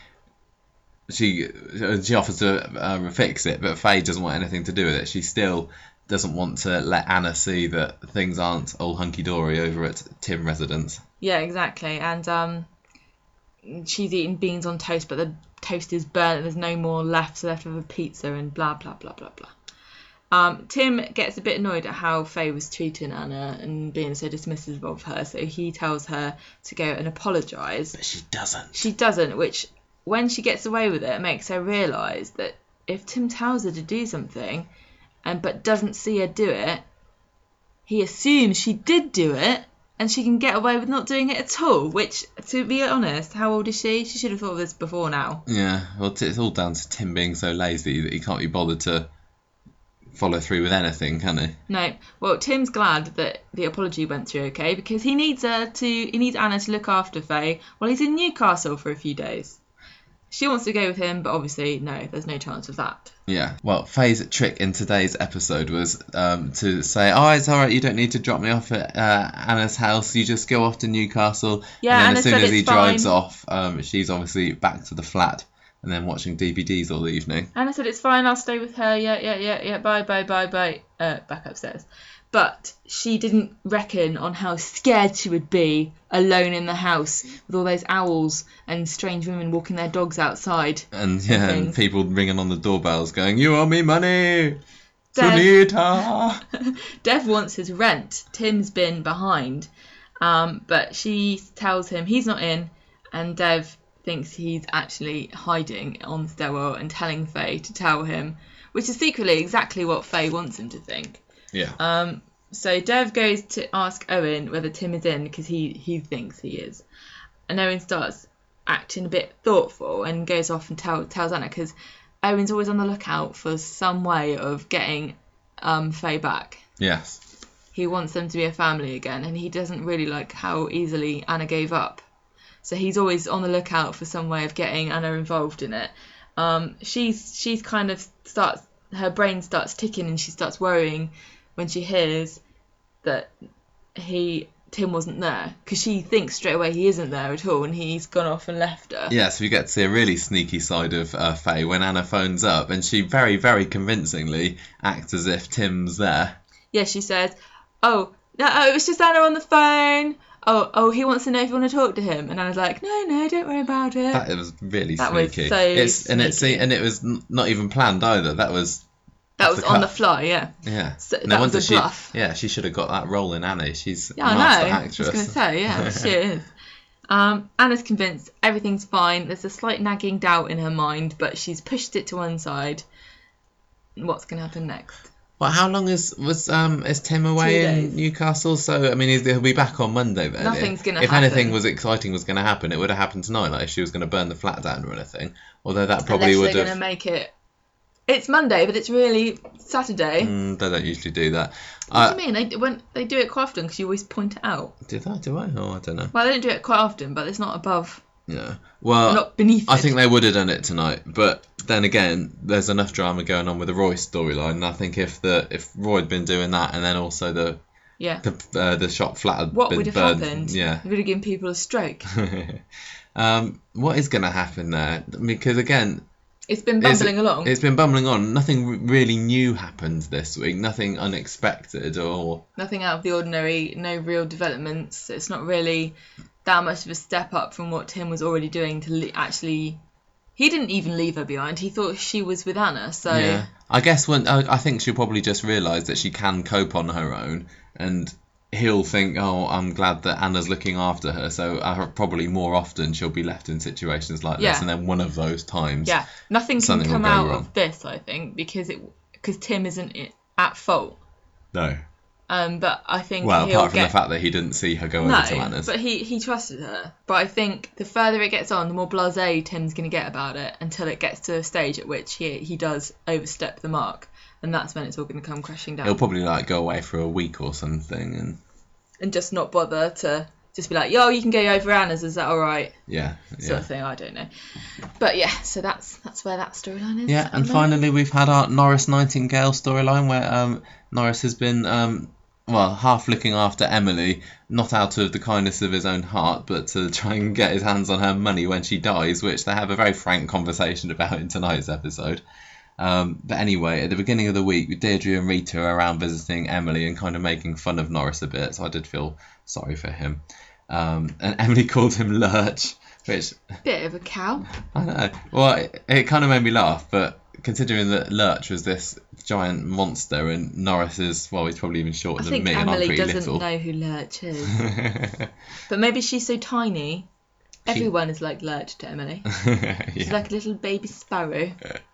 she offers to fix it, but Faye doesn't want anything to do with it. She still doesn't want to let Anna see that things aren't all hunky-dory over at Tim residence. Yeah, exactly, and she's eating beans on toast, but the toast is burnt and there's no more left of a pizza, and blah, blah, blah, blah, blah. Tim gets a bit annoyed at how Faye was treating Anna and being so dismissive of her, so he tells her to go and apologise. But she doesn't. She doesn't, which, when she gets away with it, makes her realise that if Tim tells her to do something but doesn't see her do it, he assumes she did do it and she can get away with not doing it at all, which, to be honest, how old is she? She should have thought of this before now. Yeah, well, it's all down to Tim being so lazy that he can't be bothered to follow through with anything, can he? No. Well, Tim's glad that the apology went through okay, because he needs Anna to look after Faye while he's in Newcastle for a few days. She wants to go with him, but obviously, no, there's no chance of that. Yeah. Well, Faye's trick in today's episode was to say, "Oh, it's all right, you don't need to drop me off at Anna's house. You just go off to Newcastle." Yeah, and then Anna as soon said as he it's drives fine. off, she's obviously back to the flat and then watching DVDs all evening. Anna said, "It's fine, I'll stay with her. Yeah. Bye. Back upstairs." But she didn't reckon on how scared she would be alone in the house with all those owls and strange women walking their dogs outside. And people ringing on the doorbells going, "You owe me money, Sunita." Dev wants his rent. Tim's been behind. But she tells him he's not in, and Dev thinks he's actually hiding on the stairwell and telling Faye to tell him, which is secretly exactly what Faye wants him to think. Yeah. So Dev goes to ask Owen whether Tim is in, because he thinks he is. And Owen starts acting a bit thoughtful and goes off and tells Anna, because Owen's always on the lookout for some way of getting Faye back. Yes. He wants them to be a family again, and he doesn't really like how easily Anna gave up. So he's always on the lookout for some way of getting Anna involved in it. She's kind of her brain starts ticking, and she starts worrying when she hears that Tim wasn't there, because she thinks straight away he isn't there at all and he's gone off and left her. Yeah, so we get to see a really sneaky side of Faye when Anna phones up, and she very, very convincingly acts as if Tim's there. Yeah, she says, "Oh, no, it was just Anna on the phone. Oh, he wants to know if you want to talk to him." And Anna's like, no, don't worry about it. That was really that sneaky. Was so sneaky. And it was not even planned either. That was on the fly, yeah. Yeah. So that was a bluff. She should have got that role in Annie. She's a master actress. I was going to say, yeah, she is. Anna's convinced everything's fine. There's a slight nagging doubt in her mind, but she's pushed it to one side. What's going to happen next? Well, how long is Tim away 2 in days. Newcastle? So I mean, he'll be back on Monday then. Nothing's gonna If happen. anything was exciting was going to happen, it would have happened tonight. Like if she was going to burn the flat down or anything. Although that probably Unless would they're have. going to make it... It's Monday, but it's really Saturday. They don't usually do that. What do you mean? They do it quite often because you always point it out. Do I? Oh, I don't know. Well, they don't do it quite often, but it's not above... Yeah. Well, not beneath I it. think they would have done it tonight, but then again, there's enough drama going on with the Roy storyline, and I think if Roy had been doing that, and then also the shop flat had What been would have burned, happened? yeah. It would have given people a stroke. What is going to happen there? Because again, It's been bumbling along. It's been bumbling on. Nothing really new happened this week. Nothing unexpected or Nothing out of the ordinary. No real developments. It's not really that much of a step up from what Tim was already doing to actually... He didn't even leave her behind. He thought she was with Anna, so... Yeah. I guess I think she'll probably just realise that she can cope on her own, and he'll think, oh, I'm glad that Anna's looking after her, so probably more often she'll be left in situations like this, and then one of those times... Yeah, nothing can something come will go out wrong. of this, I think, because Tim isn't at fault. No. But I think Well, he'll apart from get... the fact that he didn't see her go over to Anna's. but he trusted her. But I think the further it gets on, the more blasé Tim's going to get about it until it gets to a stage at which he does overstep the mark. And that's when it's all going to come crashing down. He'll probably go away for a week or something, And just not bother to just be like, yo, you can go over Anna's, is that all right? yeah. Sort of thing, I don't know. But yeah, so that's where that storyline is. Yeah, and finally we've had our Norris Nightingale storyline where Norris has been half looking after Emily, not out of the kindness of his own heart, but to try and get his hands on her money when she dies, which they have a very frank conversation about in tonight's episode. But anyway, at the beginning of the week, Deirdre and Rita are around visiting Emily and kind of making fun of Norris a bit, so I did feel sorry for him. And Emily called him Lurch, which... Bit of a cow. I know. Well, it kind of made me laugh, but considering that Lurch was this giant monster and Norris is, well, he's probably even shorter than me and I'm Emily pretty doesn't little. know who Lurch is. But maybe she's so tiny. Everyone is like Lurch to Emily. She's like a little baby sparrow.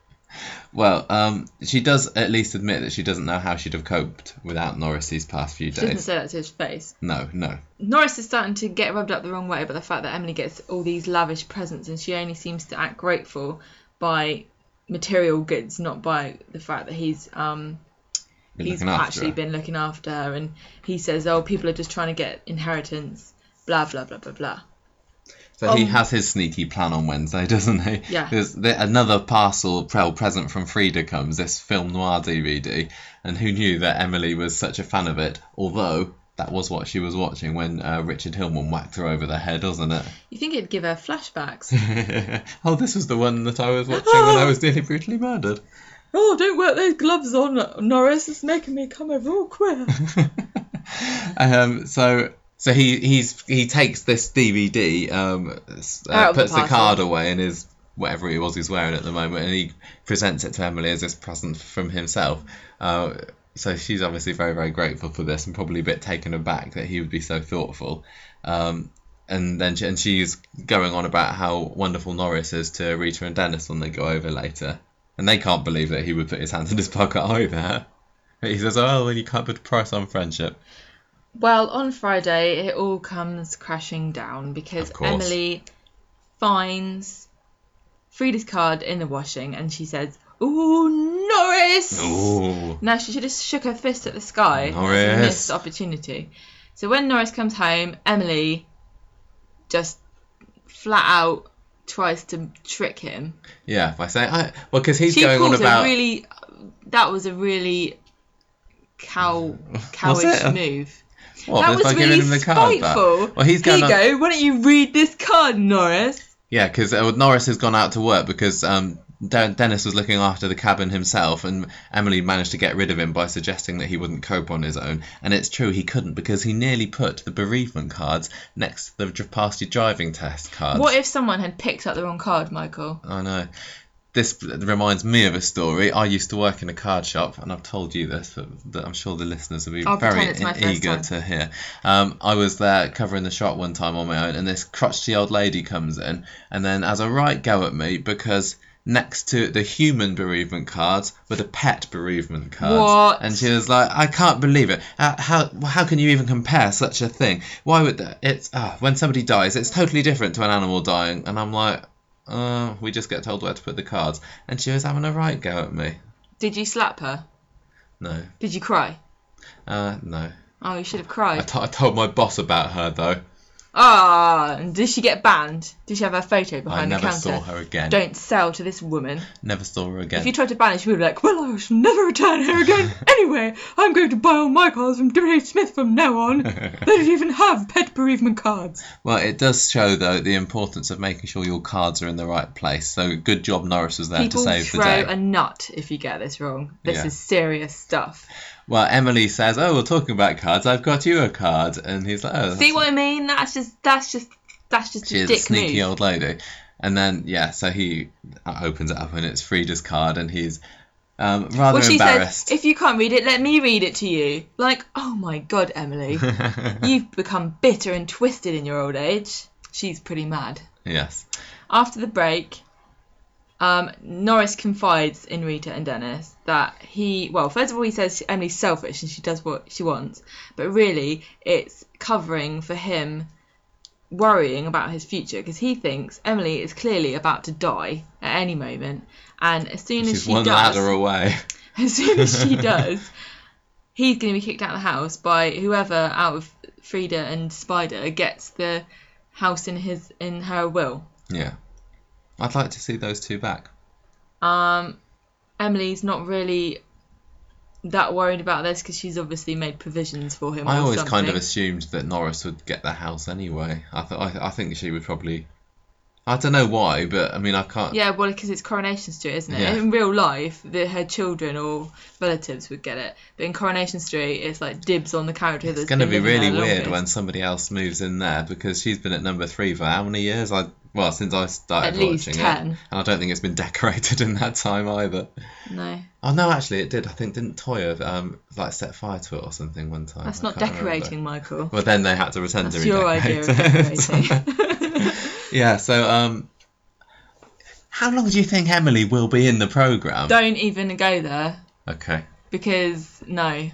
Well, she does at least admit that she doesn't know how she'd have coped without Norris these past few She doesn't days. say that to his face. No. Norris is starting to get rubbed up the wrong way by the fact that Emily gets all these lavish presents and she only seems to act grateful by material goods, not by the fact that he's actually been looking after her. And he says, oh, people are just trying to get inheritance, blah, blah, blah, blah, blah. So he has his sneaky plan on Wednesday, doesn't he? Yeah. There's another present from Frida comes, this film noir DVD, and who knew that Emily was such a fan of it, although that was what she was watching when Richard Hillman whacked her over the head, wasn't it? You think it'd give her flashbacks? Oh, this was the one that I was watching when I was nearly brutally murdered. Oh, don't work those gloves on, Norris. It's making me come over all queer. So he takes this DVD, puts the card away in his whatever it was he's wearing at the moment, and he presents it to Emily as this present from himself. So she's obviously very, very grateful for this, and probably a bit taken aback that he would be so thoughtful. And then she's going on about how wonderful Norris is to Rita and Dennis when they go over later, and they can't believe that he would put his hand in his pocket either. He says, "Oh, well, you can't put a price on friendship." Well, on Friday, it all comes crashing down because Emily finds Frida's card in the washing and she says, "Ooh, Norris!" Ooh. Now, she should have shook her fist at the sky. Norris. That's a missed opportunity. So when Norris comes home, Emily just flat out tries to trick him. Yeah, by saying, because he's She going on calls about... that was a really cowish move. What, That was really giving him the card back? spiteful. Well, he's going Here you go. Why don't you read this card, Norris? Yeah, because Norris has gone out to work because Dennis was looking after the cabin himself, and Emily managed to get rid of him by suggesting that he wouldn't cope on his own. And it's true, he couldn't, because he nearly put the bereavement cards next to the past your driving test cards. What if someone had picked up the wrong card, Michael? I know. This reminds me of a story. I used to work in a card shop, and I've told you this, but I'm sure the listeners will be very eager to hear. I was there covering the shop one time on my own, and this crotchety old lady comes in, and then has a right go at me because next to the human bereavement cards were the pet bereavement cards. What? And she was like, I can't believe it. How can you even compare such a thing? Why would that? It's when somebody dies, it's totally different to an animal dying. And I'm like, we just get told where to put the cards. And she was having a right go at me. Did you slap her? No. Did you cry? No. Oh, you should have cried. I told my boss about her though. And did she get banned? Did she have her photo behind the I never counter? saw her again. Don't sell to this woman. Never saw her again. If you tried to ban her, she would be like, well, I shall never return here again. Anyway, I'm going to buy all my cards from W.H. Smith from now on. They don't even have pet bereavement cards. Well, it does show, though, the importance of making sure your cards are in the right place. So good job Norris was there People to save the throw day. a nut if you get this wrong. This Yeah. is serious stuff. Well, Emily says, we're talking about cards. I've got you a card. And he's like, oh. See what I mean? That's just She a is dick a sneaky move. old lady. And then, so he opens it up and it's Frida's card and he's rather Well, she embarrassed. says, if you can't read it, let me read it to you. Like, oh my God, Emily. You've become bitter and twisted in your old age. She's pretty mad. Yes. After the break, Norris confides in Rita and Dennis that first of all, he says Emily's selfish and she does what she wants. But really, it's covering for him worrying about his future because he thinks Emily is clearly about to die at any moment. And as soon as She's she one does... ladder away. As soon as she does, he's going to be kicked out of the house by whoever out of Frida and Spider gets the house in her will. Yeah. I'd like to see those two back. Emily's not really that worried about this because she's obviously made provisions for him. I or always something. kind of assumed that Norris would get the house anyway. I think she would probably... I don't know why, but I mean, I can't... Yeah, well, because it's Coronation Street, isn't it? Yeah. In real life, her children or relatives would get it. But in Coronation Street, it's like dibs on the character that's It's going to be really weird longest. when somebody else moves in there because she's been at number 3 for how many years? Since I started At least watching 10. it. And I don't think it's been decorated in that time either. No. Oh, no, actually, it did. I think, didn't Toya set fire to it or something one time? That's I not can't decorating, remember. Michael. Well, then they had to pretend That's to your redecorate. idea of decorating. Yeah, so, how long do you think Emily will be in the programme? Don't even go there. Okay. Because, no.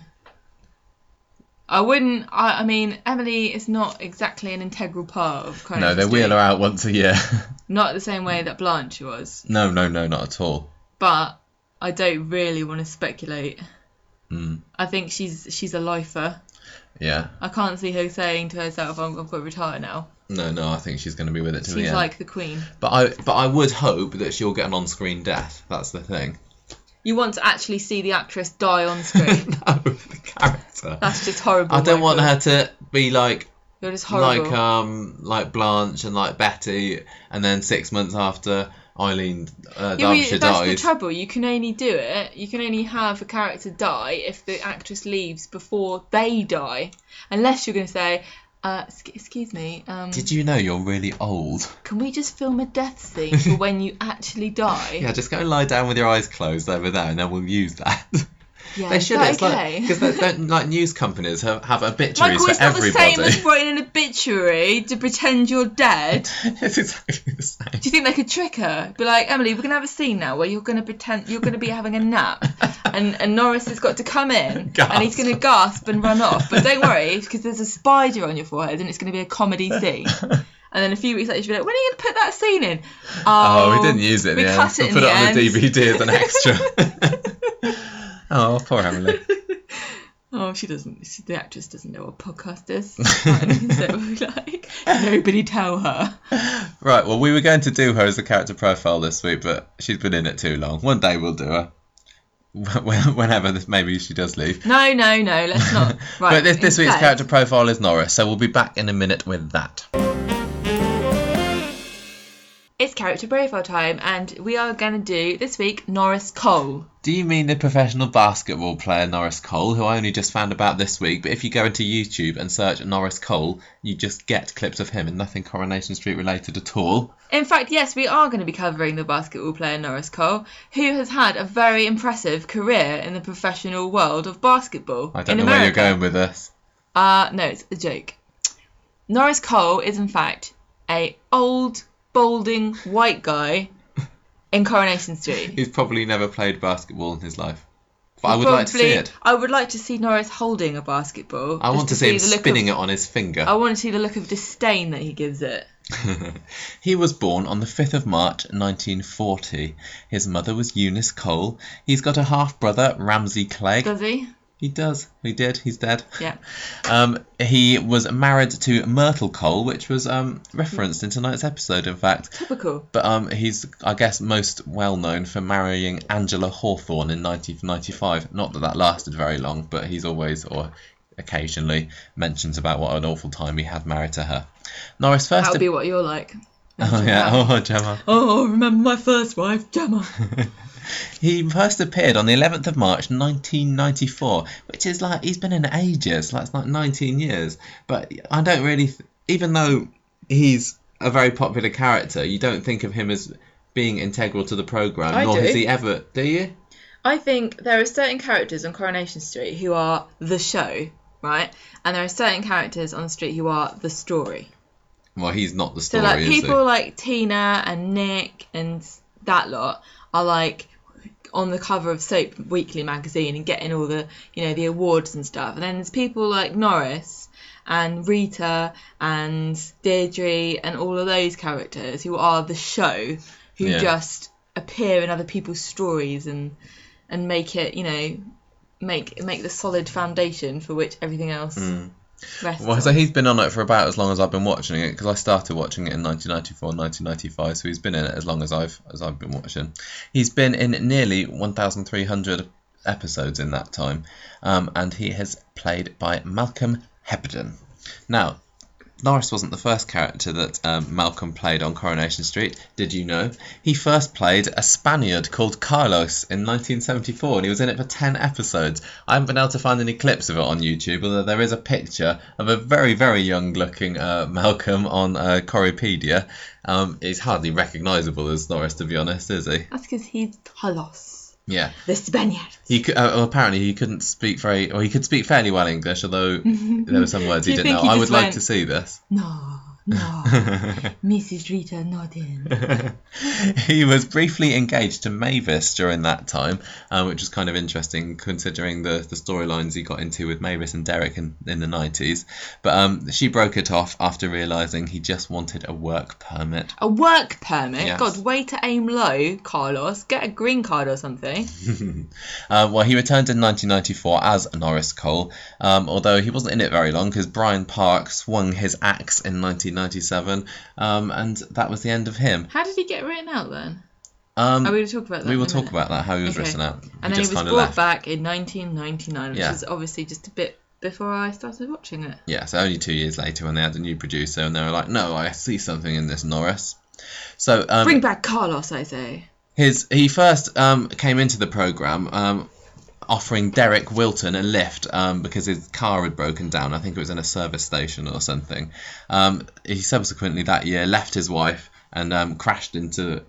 I wouldn't... I mean, Emily is not exactly an integral part of Coronation No, they Street. wheel her out once a year. Not the same way that Blanche was. No, not at all. But I don't really want to speculate. Mm. I think she's a lifer. Yeah. I can't see her saying to herself, I've got to retire now. No, I think she's going to be with it to the She's end. like the Queen. But I would hope that she'll get an on-screen death. That's the thing. You want to actually see the actress die on screen. No, the character. That's just horrible. I don't want Michael. her to be like You're just horrible. like Blanche and like Betty, and then 6 months after Eileen Yeah, Derbyshire that's the died. trouble. You can only do it. You can only have a character die if the actress leaves before they die, unless you're going to say, "Excuse me, Did you know you're really old? can we just film a death scene for when you actually die?" Yeah, just go and lie down with your eyes closed over there, and then we'll use that. Yeah, They is should. that It's okay? because like news companies have obituaries Michael, for it's not everybody. the same as writing an obituary to pretend you're dead. It's exactly the same. Do you think they could trick her? Be like, Emily, we're going to have a scene now where you're going to pretend you're going to be having a nap and Norris has got to come in Gasp. and he's going to gasp and run off. But don't worry, because there's a spider on your forehead and it's going to be a comedy scene. And then a few weeks later, she'll be like, when are you going to put that scene in? Oh, we didn't use it in we the end. cut it We'll in put the it on end. the DVD as an extra. Oh, poor Emily. Oh, the actress doesn't know what podcast is. So we're like, nobody tell her. Right, well, we were going to do her as a character profile this week, but she's been in it too long. One day we'll do her. Whenever maybe she does leave. No, let's not. Right, But this week's instead- character profile is Norris, so we'll be back in a minute with that. It's character profile time, and we are going to do, this week, Norris Cole. Do you mean the professional basketball player Norris Cole, who I only just found about this week? But if you go into YouTube and search Norris Cole, you just get clips of him and nothing Coronation Street related at all. In fact, yes, we are going to be covering the basketball player Norris Cole, who has had a very impressive career in the professional world of basketball I don't in know where you're America. going with this. No, it's a joke. Norris Cole is, in fact, a old, balding white guy in Coronation Street. He's probably never played basketball in his life. But I would like to see it. I would like to see Norris holding a basketball. I want to see him spinning it on his finger. I want to see the look of disdain that he gives it. He was born on the 5th of March 1940. His mother was Eunice Cole. He's got a half-brother, Ramsey Clegg. Does he? He does. He did. He's dead. Yeah. He was married to Myrtle Cole, which was referenced in tonight's episode, in fact. Typical. But he's, I guess, most well known for marrying Angela Hawthorne in 1995. Not that lasted very long, but he's always, or occasionally, mentions about what an awful time he had married to her. Norris first. That'll be what you're like. Oh yeah. Oh, Gemma. Oh, remember my first wife, Gemma. He first appeared on the 11th of March 1994, which is like, he's been in ages, like it's like 19 years. But I don't really, even though he's a very popular character, you don't think of him as being integral to the programme, nor has he ever, do you? I think there are certain characters on Coronation Street who are the show, right? And there are certain characters on the street who are the story. Well, he's not the story, so like is people he? like Tina and Nick and that lot are like on the cover of Soap Weekly magazine and getting all the, you know, the awards and stuff. And then there's people like Norris and Rita and Deirdre and all of those characters who are the show, who just appear in other people's stories and make it, you know, make the solid foundation for which everything else rests Well, on. so he's been on it for about as long as I've been watching it, because I started watching it in 1994, 1995, so he's been in it as long as I've been watching. He's been in nearly 1,300 episodes in that time, and he has played by Malcolm Hepburn. Now, Norris wasn't the first character that Malcolm played on Coronation Street. Did you know? He first played a Spaniard called Carlos in 1974, and he was in it for 10 episodes. I haven't been able to find any clips of it on YouTube, although there is a picture of a very, very young-looking Malcolm on Coripedia. He's hardly recognisable as Norris, to be honest, is he? That's because he's Carlos. Yeah. The Spaniard. He apparently he couldn't speak he could speak fairly well English, although there were some words he didn't know. I would like to see this. No, Mrs. Rita not in. He was briefly engaged to Mavis during that time, which was kind of interesting considering the storylines he got into with Mavis and Derek in the 90s. But she broke it off after realising he just wanted a work permit. A work permit? Yes. God, way to aim low, Carlos. Get a green card or something. Well, he returned in 1994 as Norris Cole, although he wasn't in it very long because Brian Park swung his axe in 1997, and that was the end of him. How did he get written out then? We will talk about that. We will talk about that, how he was written out. And then he was brought back in 1999, which is obviously just a bit before I started watching it. Yeah, so only 2 years later when they had a new producer, and they were like, no, I see something in this Norris. So bring back Carlos, I say. He first came into the programme offering Derek Wilton a lift because his car had broken down. I think it was in a service station or something. He subsequently that year left his wife and crashed into the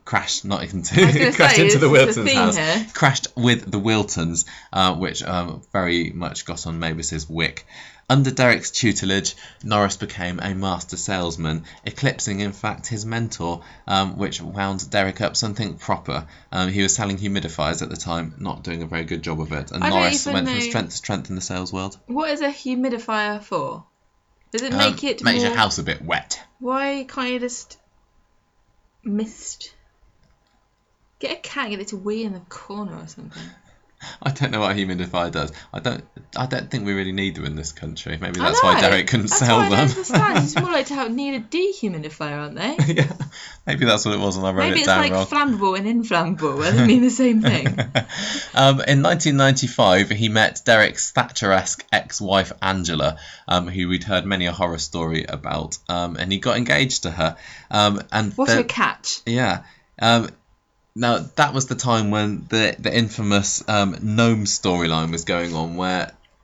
Wiltons' house. Here. Crashed with the Wiltons, which very much got on Mavis's wick. Under Derek's tutelage, Norris became a master salesman, eclipsing, in fact, his mentor, which wound Derek up something proper. He was selling humidifiers at the time, not doing a very good job of it, and Norris went from strength to strength in the sales world. What is a humidifier for? Does it make it makes your house a bit wet. Why can't you just mist? Get a cat, get it to wee in the corner or something. I don't know what a humidifier does. I don't think we really need them in this country. Maybe that's why Derek couldn't sell them. I don't understand. It's more like to need a dehumidifier, aren't they? Yeah, maybe that's what it was, and I wrote it down wrong. Maybe it's like flammable and inflammable. Well, they mean the same thing. In 1995, he met Derek's Thatcher-esque ex-wife Angela, who we'd heard many a horror story about, and he got engaged to her. What a catch! Yeah. Now, that was the time when the infamous Gnome storyline was going on, where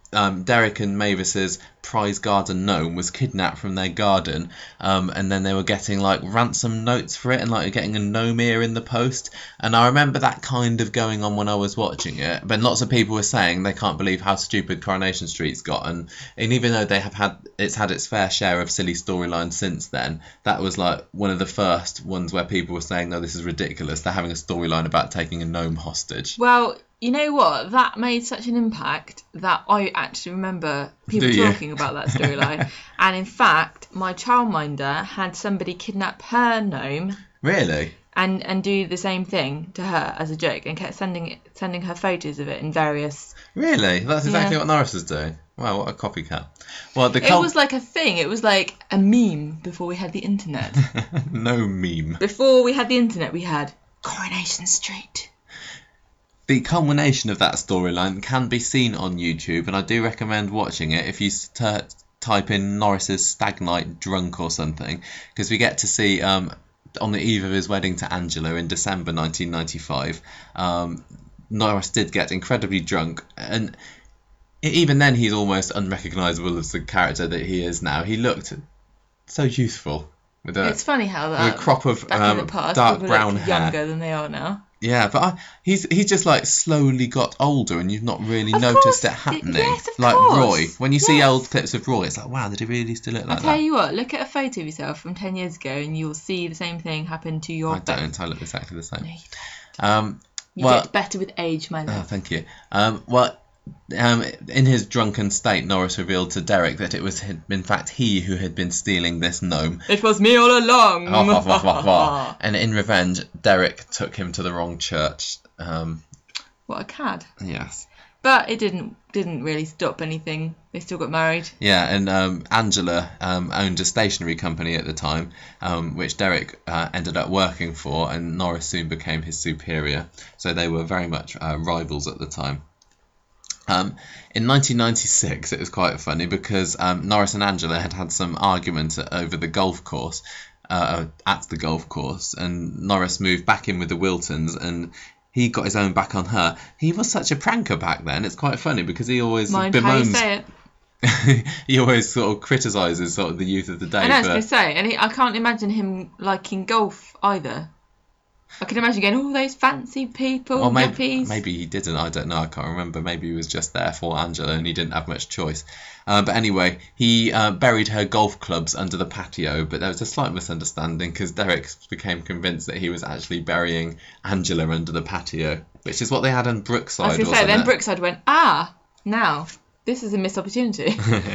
Derek and Mavis's prize garden gnome was kidnapped from their garden, and then they were getting like ransom notes for it and like getting a gnome ear in the post. And I remember that kind of going on when I was watching it, but lots of people were saying they can't believe how stupid Coronation Street's got, and even though they have had its fair share of silly storylines since then, that was like one of the first ones where people were saying, no, this is ridiculous, they're having a storyline about taking a gnome hostage. Well, you know what? That made such an impact that I actually remember people talking about that storyline. And in fact, my childminder had somebody kidnap her gnome. Really? And do the same thing to her as a joke, and kept sending her photos of it in various... Really? That's exactly what Norris is doing. Wow, what a copycat. Well, it was like a thing. It was like a meme before we had the internet. No meme. Before we had the internet, we had Coronation Street. The culmination of that storyline can be seen on YouTube, and I do recommend watching it if you type in Norris's Stag Night Drunk or something, because we get to see, on the eve of his wedding to Angela in December 1995, Norris did get incredibly drunk, and even then he's almost unrecognisable as the character that he is now. He looked so youthful. It's funny how that, with a crop of back in the past, dark people brown look hair. younger than they are now. Yeah, but he's just like slowly got older, and you've not really Of noticed course, it happening. yes, of like course. Roy, when you see Yes. old clips of Roy, it's like, wow, did he really still look like I'll tell that? you what, look at a photo of yourself from 10 years ago and you'll see the same thing happen to your I don't. I look exactly the same. No, you don't. You Well, get better with age, my oh, love. thank you. In his drunken state, Norris revealed to Derek that it was in fact he who had been stealing this gnome. It was me all along. And in revenge, Derek took him to the wrong church. What a cad. Yes. But it didn't really stop anything. They still got married. Yeah, and Angela owned a stationery company at the time, which Derek ended up working for, and Norris soon became his superior. So they were very much rivals at the time. In 1996, it was quite funny because Norris and Angela had some argument over the golf course, at the golf course, and Norris moved back in with the Wiltons, and he got his own back on her. He was such a pranker back then. It's quite funny because he always Mind how you say it. he always sort of criticises sort of the youth of the day. I know, I was going to say, and I can't imagine him liking golf either. I can imagine going, all those fancy people, Or nappies. maybe he didn't, I don't know, I can't remember. Maybe he was just there for Angela and he didn't have much choice. But anyway, he buried her golf clubs under the patio, but there was a slight misunderstanding because Derek became convinced that he was actually burying Angela under the patio, which is what they had in Brookside, I was going to say, wasn't then it? Brookside went, now, this is a missed opportunity.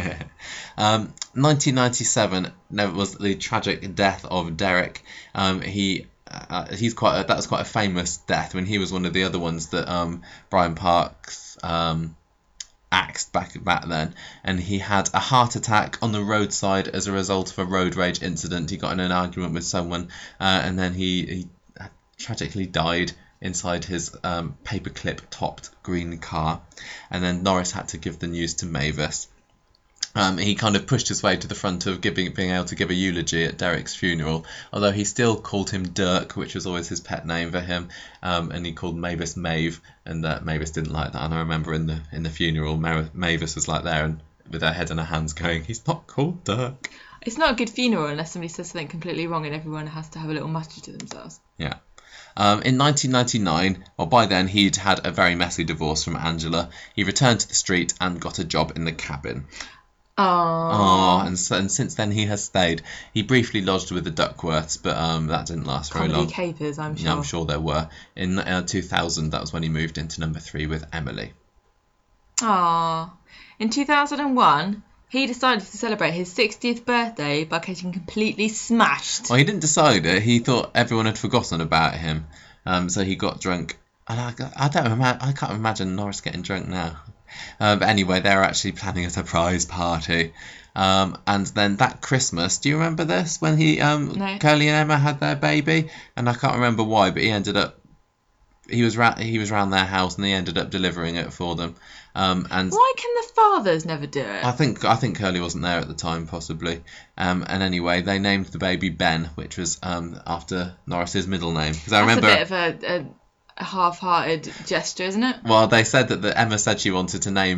1997 was the tragic death of Derek. That was quite a famous death when he was one of the other ones that Brian Parks axed back then, and he had a heart attack on the roadside as a result of a road rage incident. He got in an argument with someone, and then he tragically died inside his paperclip topped green car, and then Norris had to give the news to Mavis. He kind of pushed his way to the front of being able to give a eulogy at Derek's funeral, although he still called him Dirk, which was always his pet name for him, and he called Mavis Maeve, and Mavis didn't like that. And I remember in the funeral, Mavis was like there and with her head in her hands going, he's not called Dirk. It's not a good funeral unless somebody says something completely wrong and everyone has to have a little mutter to themselves. Yeah. In 1999, well, by then he'd had a very messy divorce from Angela. He returned to the street and got a job in the cabin. And since then he has stayed. He briefly lodged with the Duckworths, but that didn't last very long. Comedy capers, I'm sure. Yeah, I'm sure there were. In 2000, that was when he moved into number 3 with Emily. In 2001, he decided to celebrate his 60th birthday by getting completely smashed. Well, he didn't decide it. He thought everyone had forgotten about him, so he got drunk. And I can't imagine Norris getting drunk now. But anyway, they were actually planning a surprise party. And then that Christmas, do you remember this? When No. Curly and Emma had their baby? And I can't remember why, but he was round their house and he ended up delivering it for them. And Why can the fathers never do it? I think Curly wasn't there at the time, possibly. And anyway, they named the baby Ben, which was after Norris's middle name. Because I remember That's a bit of a half-hearted gesture, isn't it? Well, they said that Emma said she wanted to name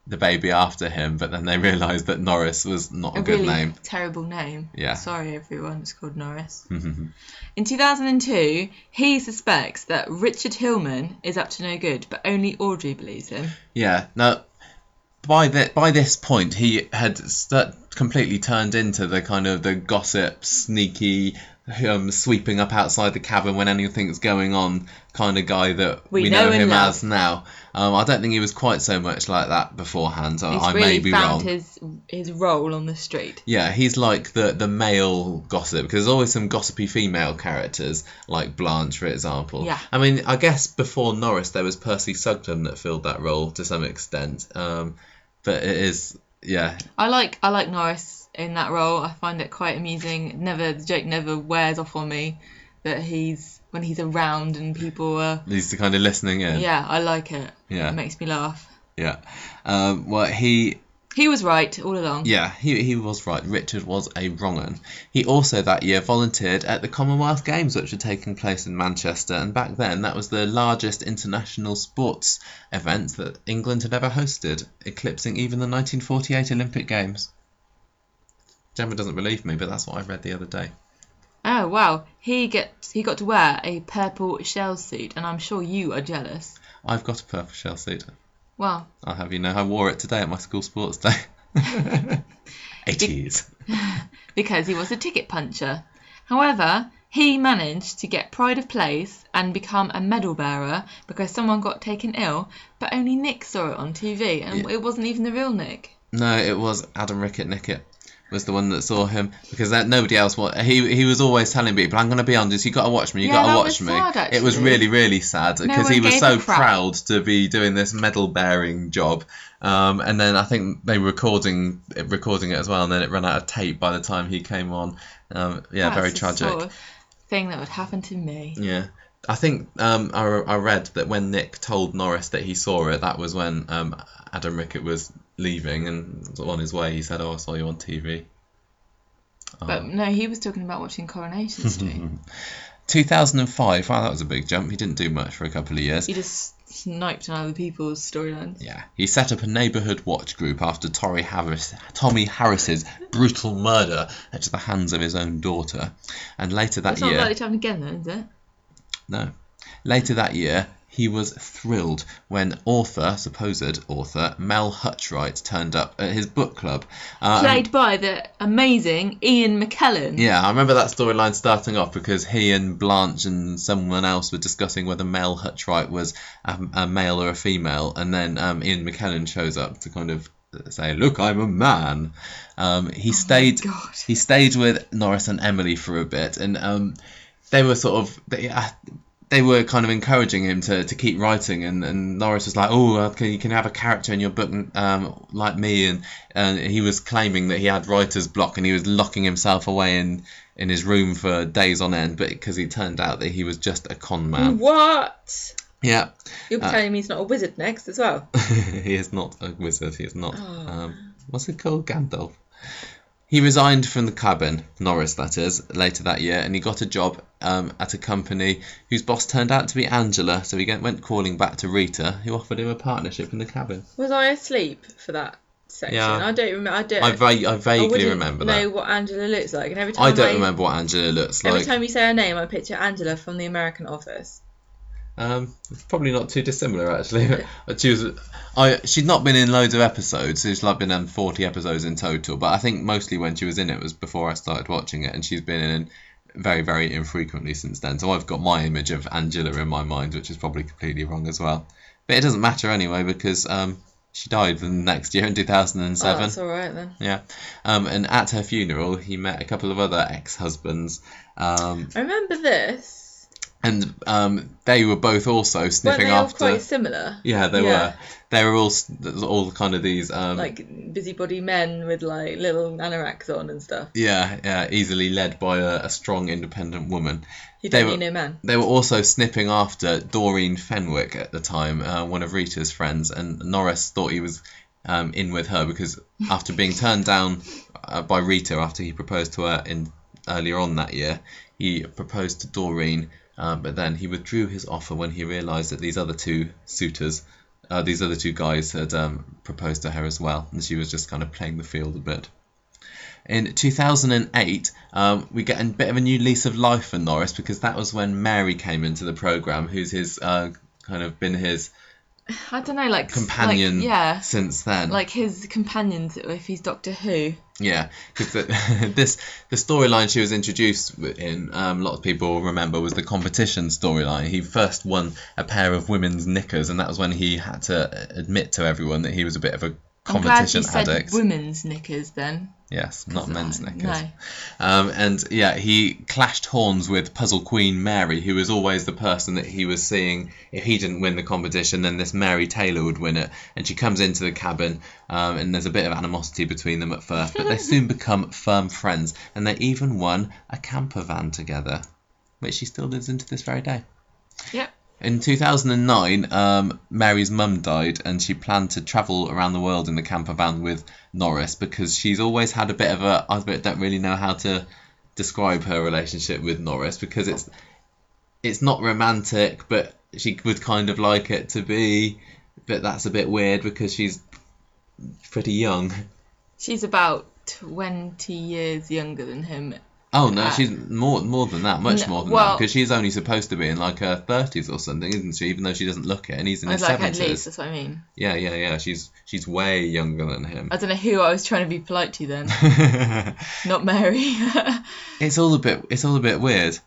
the baby after him, but then they realised that Norris was not a good really name. terrible name. Yeah. Sorry, everyone. It's called Norris. In 2002, he suspects that Richard Hillman is up to no good, but only Audrey believes him. Yeah. Now, by this point, he had completely turned into the kind of the gossip, sneaky, sweeping up outside the cabin when anything's going on kind of guy that we know him as now. I don't think he was quite so much like that beforehand. So He's I really may be found wrong. his role on the street. Yeah, he's like the male gossip, because there's always some gossipy female characters, like Blanche, for example. Yeah. I mean, I guess before Norris there was Percy Sugden that filled that role to some extent. But it is, yeah. I like Norris in that role. I find it quite amusing. The joke never wears off on me that when he's around and people are... He's the kind of listening in. Yeah, I like it. Yeah. It makes me laugh. Yeah. Well, he was right all along. Yeah, he was right. Richard was a wrong 'un. He also that year volunteered at the Commonwealth Games, which were taking place in Manchester, and back then that was the largest international sports event that England had ever hosted, eclipsing even the 1948 Olympic Games. Gemma doesn't believe me, but that's what I read the other day. Oh, wow. He got to wear a purple shell suit, and I'm sure you are jealous. I've got a purple shell suit. Wow. I'll have you know, I wore it today at my school sports day. 80s. Because he was a ticket puncher. However, he managed to get pride of place and become a medal bearer because someone got taken ill, but only Nick saw it on TV, and it wasn't even the real Nick. No, it was Adam Rickett was the one that saw him, because nobody else he was always telling people, I'm going to be on this, you got to watch me, you got to watch me. Sad, it was really, really sad, because he was so proud to be doing this medal bearing job, and then I think they were recording it as well, and then it ran out of tape by the time he came on. That's very tragic. Sort of thing that would happen to me. Yeah. I think I read that when Nick told Norris that he saw it, that was when Adam Rickett was leaving, and on his way he said, I saw you on TV. But no, he was talking about watching Coronation Street. 2005, wow, that was a big jump. He didn't do much for a couple of years. He just sniped on other people's storylines. Yeah. He set up a neighbourhood watch group after Tommy Harris's brutal murder at the hands of his own daughter. And later that year... It's not likely to happen again then, is it? No. Later that year, he was thrilled when supposed author, Mel Hutchwright turned up at his book club. Played by the amazing Ian McKellen. Yeah, I remember that storyline starting off because he and Blanche and someone else were discussing whether Mel Hutchwright was a male or a female, and then Ian McKellen shows up to kind of say, look, I'm a man. He stayed with Norris and Emily for a bit, and they were sort of... They were kind of encouraging him to keep writing, and Norris was like, you can have a character in your book like me, and he was claiming that he had writer's block and he was locking himself away in his room for days on end, but because he turned out that he was just a con man. What? Yeah. You'll be telling me he's not a wizard next as well. He is not a wizard. He is not. What's it called? Gandalf. He resigned from the cabin, Norris that is, later that year, and he got a job at a company whose boss turned out to be Angela, so he went calling back to Rita, who offered him a partnership in the cabin. Was I asleep for that section? Yeah. I don't remember. I vaguely remember that. I know what Angela looks like, and every time I don't remember what Angela looks like. Every time you say her name, I picture Angela from The American Office. It's probably not too dissimilar actually. She'd not been in loads of episodes. She's been in 40 episodes in total, but I think mostly when she was in it was before I started watching it, and she's been in very, very infrequently since then. So I've got my image of Angela in my mind, which is probably completely wrong as well. But it doesn't matter anyway, because she died the next year in 2007. Oh, that's all right then. Yeah. And at her funeral, he met a couple of other ex-husbands. I remember this. And they were both also sniffing after... Weren't they all quite similar? Yeah, they were. They were all kind of these... like busybody men with like little anoraks on and stuff. Yeah, easily led by a strong, independent woman. You don't need no man. They were also snipping after Doreen Fenwick at the time, one of Rita's friends, and Norris thought he was in with her because after being turned down by Rita after he proposed to her earlier on that year, he proposed to Doreen... but then he withdrew his offer when he realised that these other two suitors these other two guys had proposed to her as well, and she was just kind of playing the field a bit. In 2008, we get a bit of a new lease of life for Norris, because that was when Mary came into the programme, who's his kind of been his I don't know, like companion yeah, since then. like his companions if he's Doctor Who. Yeah, because the storyline she was introduced in, lots of people remember, was the competition storyline. He first won a pair of women's knickers, and that was when he had to admit to everyone that he was a bit of a competition I'm glad you addict. said women's knickers then. Yes, not men's knickers. No. And yeah, he clashed horns with Puzzle Queen Mary, who was always the person that he was seeing. If he didn't win the competition, then this Mary Taylor would win it. And she comes into the cabin, and there's a bit of animosity between them at first, but they soon become firm friends. And they even won a camper van together, which she still lives into this very day. Yep. In 2009, Mary's mum died, and she planned to travel around the world in the camper van with Norris, because she's always had a bit of a... I don't really know how to describe her relationship with Norris, because it's not romantic, but she would kind of like it to be, but that's a bit weird because she's pretty young. She's about 20 years younger than him. Oh no, she's more than that, much more than that, because she's only supposed to be in like her 30s or something, isn't she? Even though she doesn't look it, and he's in his 70s. At least, that's what I mean. Yeah. She's way younger than him. I don't know who I was trying to be polite to then. Not Mary. It's all a bit weird.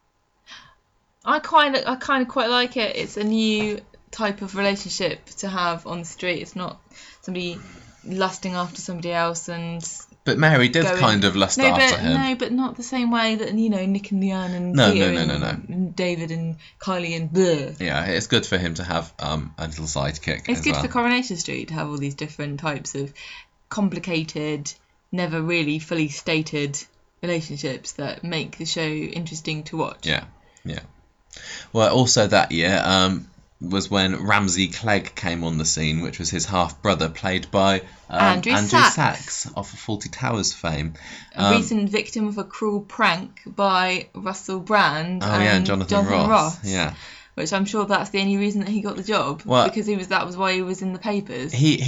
I kind of quite like it. It's a new type of relationship to have on the street. It's not somebody lusting after somebody else and. But Mary did kind of lust after him. No, but not the same way that, Nick and Leanne and Peter and David and Kylie and blah. Yeah, it's good for him to have a little sidekick. It's good for Coronation Street to have all these different types of complicated, never really fully stated relationships that make the show interesting to watch. Yeah. Well, also that year was when Ramsay Clegg came on the scene, which was his half-brother, played by Andrew Sachs of Fawlty Towers fame. A recent victim of a cruel prank by Russell Brand and Jonathan Ross. Yeah. Which I'm sure that's the only reason that he got the job, because that was why he was in the papers.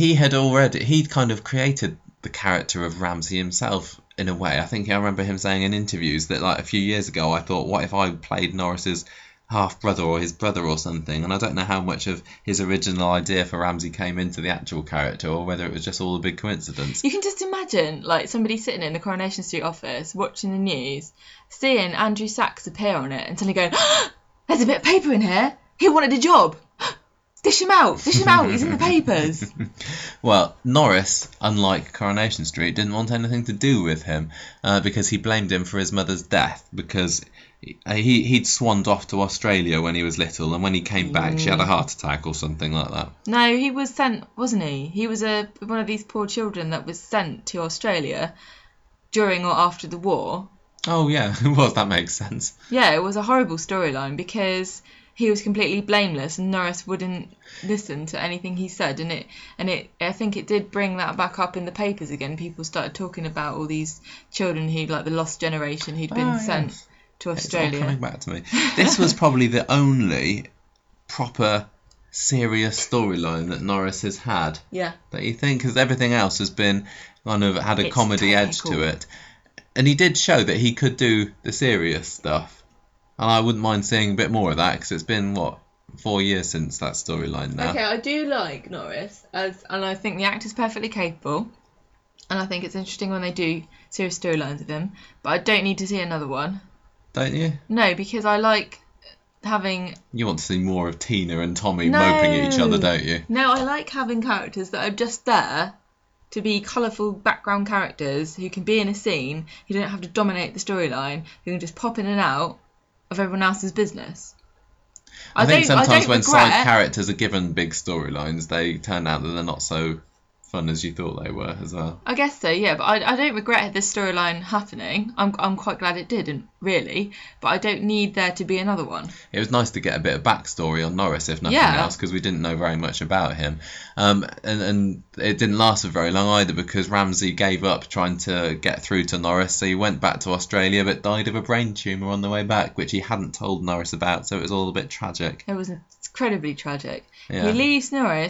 He'd kind of created the character of Ramsay himself in a way. I think I remember him saying in interviews that like a few years ago, I thought, what if I played Norris's half-brother or his brother or something? And I don't know how much of his original idea for Ramsay came into the actual character, or whether it was just all a big coincidence. You can just imagine like somebody sitting in the Coronation Street office watching the news, seeing Andrew Sachs appear on it and suddenly going, there's a bit of paper in here, he wanted a job, dish him out, he's in the papers. Well, Norris, unlike Coronation Street, didn't want anything to do with him, because he blamed him for his mother's death, because he'd swanned off to Australia when he was little, and when he came back she had a heart attack or something like that. No, he was sent, wasn't he? He was one of these poor children that was sent to Australia during or after the war. Oh yeah, it was. That makes sense. Yeah, it was a horrible storyline because he was completely blameless and Norris wouldn't listen to anything he said, and I think it did bring that back up in the papers again. People started talking about all these children who, like the lost generation, who'd been sent to Australia. It's all coming back to me. This was probably the only proper serious storyline that Norris has had. Yeah. Don't you think? Because everything else has been kind of had a comedy edge to it. And he did show that he could do the serious stuff. And I wouldn't mind seeing a bit more of that, because it's been, 4 years since that storyline now. Okay, I do like Norris, and I think the actor's perfectly capable. And I think it's interesting when they do serious storylines with him. But I don't need to see another one. Don't you? No, because I like having... You want to see more of Tina and Tommy moping at each other, don't you? No, I like having characters that are just there to be colourful background characters who can be in a scene, who don't have to dominate the storyline, who can just pop in and out of everyone else's business. I think sometimes when side characters are given big storylines, they turn out that they're not so fun as you thought they were as well. I guess so, yeah, but I don't regret this storyline happening. I'm quite glad it didn't, really, but I don't need there to be another one. It was nice to get a bit of backstory on Norris, if nothing else, because we didn't know very much about him. And it didn't last for very long either, because Ramsay gave up trying to get through to Norris, so he went back to Australia but died of a brain tumour on the way back, which he hadn't told Norris about, so it was all a bit tragic. It was incredibly tragic. Yeah. He leaves Norris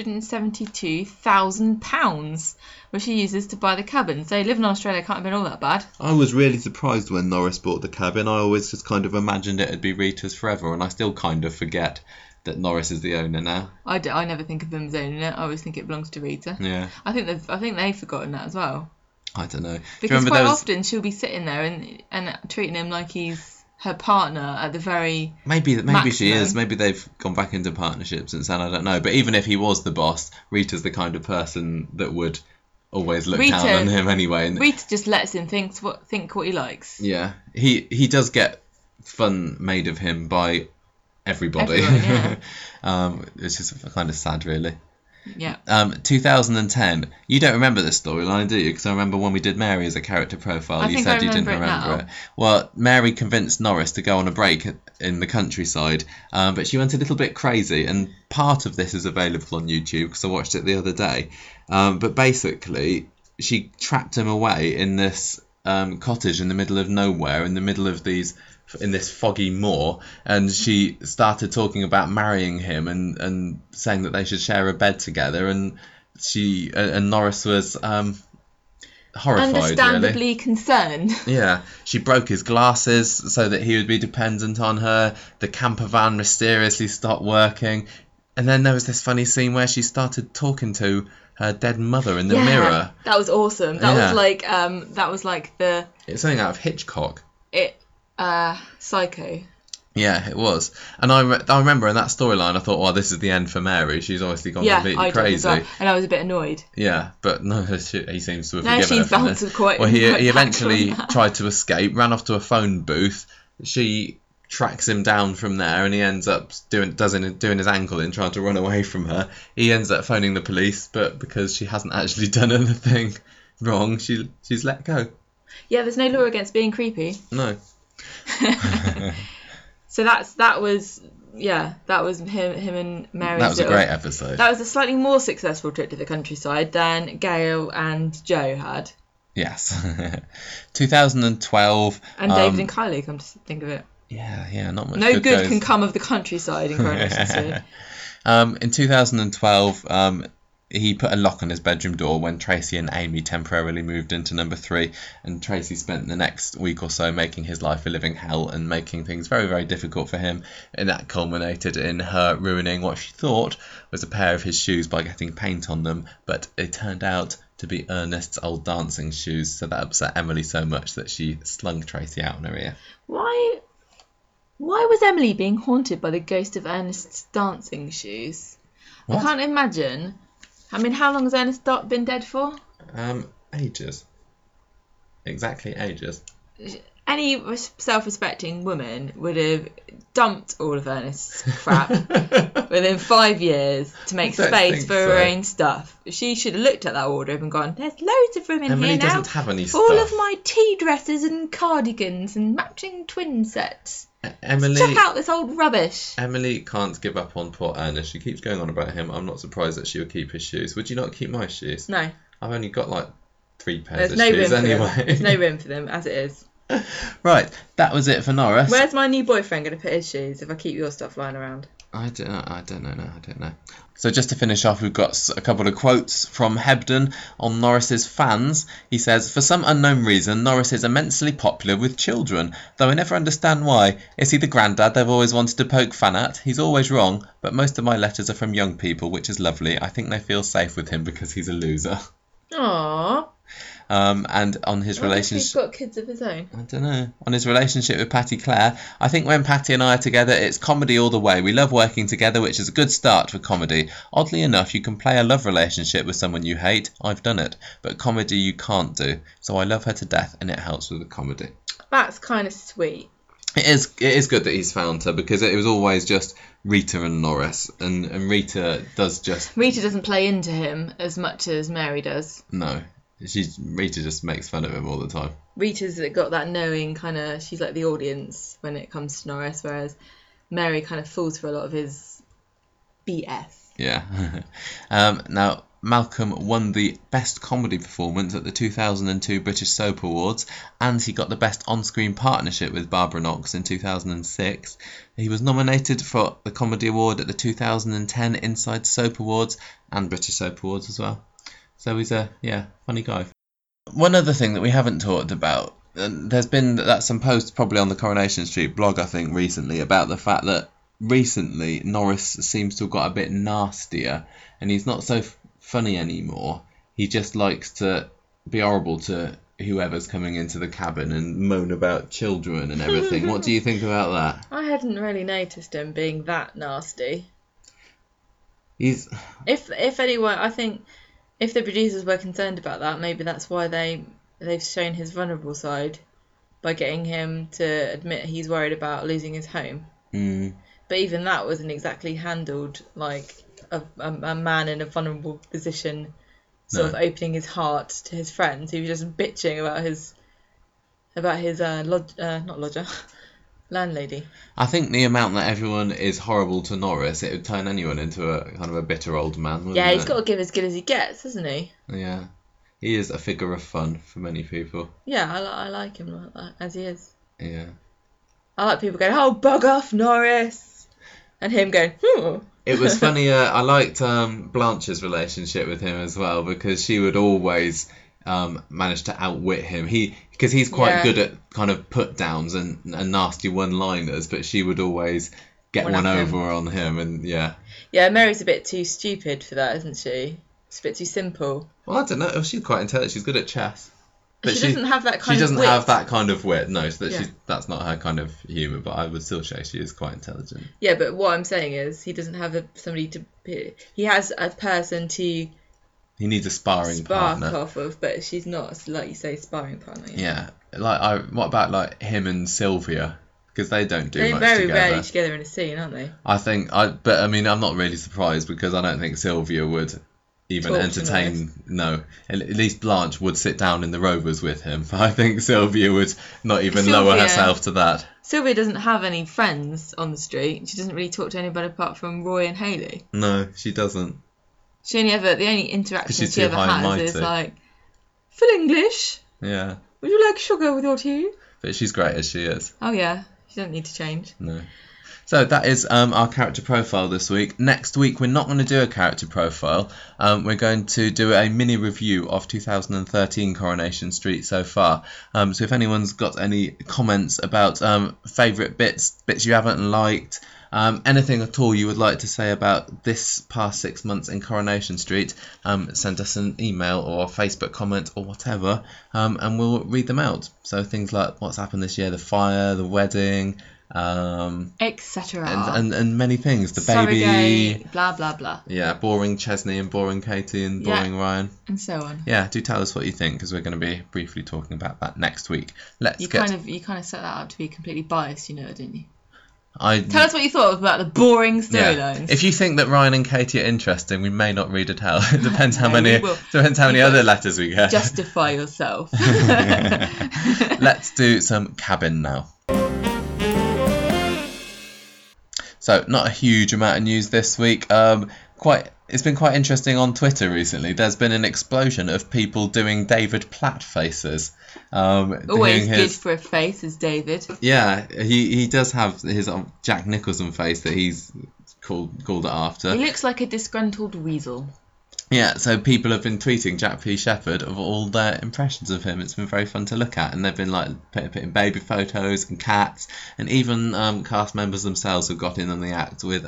£172,000, which he uses to buy the cabin. So living in Australia can't have been all that bad. I was really surprised when Norris bought the cabin. I always just kind of imagined it'd be Rita's forever, and I still kind of forget that Norris is the owner now. I never think of him as owning it. I always think it belongs to Rita. Yeah. I think they've forgotten that as well. I don't know. Because quite often she'll be sitting there and treating him like he's her partner at the very maybe maximum. She is. Maybe they've gone back into partnerships and I don't know. But even if he was the boss, Rita's the kind of person that would always look down on him anyway. And Rita just lets him think what he likes. Yeah, he does get fun made of him by everybody. Everyone, yeah. It's just kind of sad, really. Yeah. 2010. You don't remember this storyline, do you? Because I remember when we did Mary as a character profile, you said you didn't remember it. Well, Mary convinced Norris to go on a break in the countryside, but she went a little bit crazy, and part of this is available on YouTube because I watched it the other day. But basically, she trapped him away in this cottage in the middle of nowhere, in this foggy moor, and she started talking about marrying him and saying that they should share a bed together, and Norris was horrified, understandably really. Concerned. Yeah, she broke his glasses so that he would be dependent on her. The camper van mysteriously stopped working, and then there was this funny scene where she started talking to her dead mother in the mirror. That was awesome. That was like the... It's something out of Hitchcock. Psycho. Yeah, it was. And I remember in that storyline, I thought, well, this is the end for Mary. She's obviously gone completely crazy. Well. And I was a bit annoyed. Yeah, but no, he seems to have now forgiven her from this. Well, he eventually tried to escape, ran off to a phone booth. She tracks him down from there, and he ends up doing his ankle in trying to run away from her. He ends up phoning the police, but because she hasn't actually done anything wrong, she's let go. Yeah, there's no law against being creepy. No. So that was him and Mary. That was a great episode. That was a slightly more successful trip to the countryside than Gail and Joe had. Yes. 2012. And David and Kylie, come to think of it. Yeah, not much. No good can come of the countryside in Coronation Street. In 2012, he put a lock on his bedroom door when Tracy and Amy temporarily moved into number 3, and Tracy spent the next week or so making his life a living hell and making things very, very difficult for him, and that culminated in her ruining what she thought was a pair of his shoes by getting paint on them, but it turned out to be Ernest's old dancing shoes, so that upset Emily so much that she slung Tracy out in her ear. Why was Emily being haunted by the ghost of Ernest's dancing shoes? What? I can't imagine. I mean, how long has Ernest been dead for? Ages. Exactly ages. Any self-respecting woman would have dumped all of Ernest's crap within 5 years to make space for her own stuff. She should have looked at that wardrobe and gone, there's loads of room in Emily here now. Emily doesn't have any stuff. All of my tea dresses and cardigans and matching twin sets. Emily, check out this old rubbish. Emily can't give up on poor Ernest. She keeps going on about him. I'm not surprised that she would keep his shoes. Would you not keep my shoes? No. I've only got like 3 pairs of shoes anyway. There's no room for them as it is. Right, that was it for Norris. Where's my new boyfriend going to put his shoes if I keep your stuff lying around? I don't know. So just to finish off, we've got a couple of quotes from Hebden on Norris's fans. He says, for some unknown reason, Norris is immensely popular with children, though I never understand why. Is he the granddad they've always wanted to poke fun at? He's always wrong, but most of my letters are from young people, which is lovely. I think they feel safe with him because he's a loser. Aww. And on his relationship, he's got kids of his own. I don't know. On his relationship with Patty Claire, I think when Patty and I are together, it's comedy all the way. We love working together, which is a good start for comedy. Oddly enough, you can play a love relationship with someone you hate. I've done it, but comedy you can't do. So I love her to death, and it helps with the comedy. That's kind of sweet. It is good that he's found her, because it was always just Rita and Norris, and Rita doesn't play into him as much as Mary does. No. Rita just makes fun of him all the time. Rita's got that knowing kind of, she's like the audience when it comes to Norris, whereas Mary kind of falls for a lot of his BS. Yeah. Now, Malcolm won the Best Comedy Performance at the 2002 British Soap Awards, and he got the Best On-Screen Partnership with Barbara Knox in 2006. He was nominated for the Comedy Award at the 2010 Inside Soap Awards and British Soap Awards as well. So he's a funny guy. One other thing that we haven't talked about, there's been some posts probably on the Coronation Street blog, I think, recently about the fact that recently Norris seems to have got a bit nastier, and he's not so funny anymore. He just likes to be horrible to whoever's coming into the cabin and moan about children and everything. What do you think about that? I hadn't really noticed him being that nasty. If anyone, I think if the producers were concerned about that, maybe that's why they've shown his vulnerable side by getting him to admit he's worried about losing his home. But even that wasn't exactly handled like a man in a vulnerable position sort of opening his heart to his friends. He was just bitching about his landlady. I think the amount that everyone is horrible to Norris, it would turn anyone into a kind of a bitter old man, wouldn't he's got to give as good as he gets, hasn't he? Yeah. He is a figure of fun for many people. Yeah, I like him like that, as he is. Yeah. I like people going, "Oh, bug off, Norris!" And him going, It was funny, I liked Blanche's relationship with him as well, because she would always manage to outwit him. Because he's quite good at kind of put-downs and nasty one-liners, but she would always get one over on him, and yeah. Yeah, Mary's a bit too stupid for that, isn't she? It's a bit too simple. Well, I don't know. She's quite intelligent. She's good at chess. But she doesn't have that kind of wit. She doesn't have that kind of wit, no. So that's not her kind of humour, but I would still say she is quite intelligent. Yeah, but what I'm saying is he doesn't have somebody to... He has a person to... He needs a sparring partner. Off of, but she's not, like you say, sparring partner. Yeah. What about like him and Sylvia? Because they don't do much together. They're very rarely together in a scene, aren't they? But I mean, I'm not really surprised, because I don't think Sylvia would even entertain. No, at least Blanche would sit down in the Rovers with him. But I think Sylvia would not even lower herself to that. Sylvia doesn't have any friends on the street. She doesn't really talk to anybody apart from Roy and Hayley. No, she doesn't. The only interaction she ever has is like, "Full English? Yeah. Would you like sugar with your tea?" But she's great as she is. Oh yeah, she doesn't need to change. No. So that is our character profile this week. Next week we're not going to do a character profile. We're going to do a mini review of 2013 Coronation Street so far. So if anyone's got any comments about favourite bits you haven't liked, anything at all you would like to say about this past 6 months in Coronation Street, send us an email or a Facebook comment or whatever, and we'll read them out. So things like what's happened this year, the fire, the wedding, etc. And many things. The baby, Surrogate, blah blah blah. Yeah, boring Chesney and boring Katie and boring Ryan, and so on. Yeah, do tell us what you think, because we're going to be briefly talking about that next week. You kind of set that up to be completely biased, didn't you? Tell us what you thought about the boring storylines. If you think that Ryan and Katie are interesting, we may not read it out. It depends how many other letters we get. Justify yourself. Let's do some cabin now. So, not a huge amount of news this week. It's been quite interesting on Twitter recently. There's been an explosion of people doing David Platt faces. Always good for a face, is David. Yeah, he does have his Jack Nicholson face that he's called it after. He looks like a disgruntled weasel. Yeah, so people have been tweeting Jack P. Shepherd of all their impressions of him. It's been very fun to look at, and they've been like putting baby photos and cats, and even cast members themselves have got in on the act with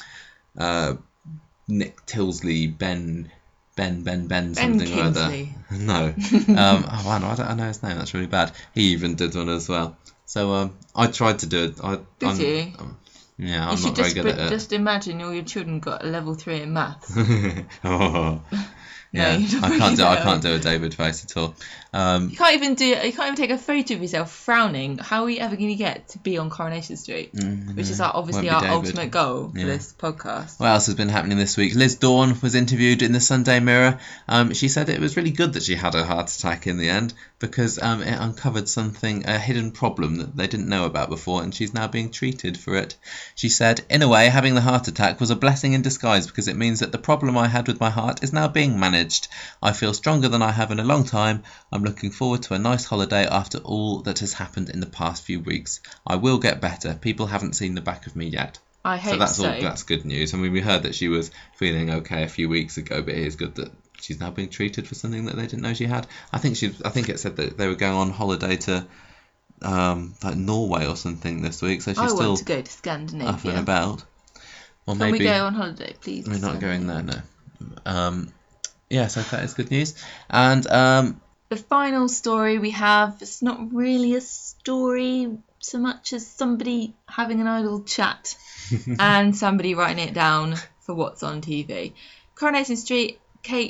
Nick Tilsley, Ben something or other. No, I don't know his name. That's really bad. He even did one as well. So I tried to do it. Did you? Yeah, I'm not very good at it. Just imagine all your children got a level 3 in maths. Oh. Yeah, I can't do a David face at all. You can't even take a photo of yourself frowning. How are you ever going to get to be on Coronation Street? Which is obviously our ultimate goal for this podcast. What else has been happening this week? Liz Dawn was interviewed in the Sunday Mirror. She said it was really good that she had a heart attack in the end, because it uncovered a hidden problem that they didn't know about before, and she's now being treated for it. She said, "In a way, having the heart attack was a blessing in disguise, because it means that the problem I had with my heart is now being managed. I feel stronger than I have in a long time. I'm looking forward to a nice holiday after all that has happened in the past few weeks. I will get better. People haven't seen the back of me yet. I hope so. That's good news. I mean, we heard that she was feeling okay a few weeks ago, but it is good that she's now being treated for something that they didn't know she had. I think it said that they were going on holiday to like Norway or something this week, so she's I still want to go to Scandinavia. up and about. Well, Can we go on holiday, please? We're not going there, no. Yeah, so that is good news. And the final story we have, it's not really a story so much as somebody having an idle chat and somebody writing it down for what's on TV. Coronation Street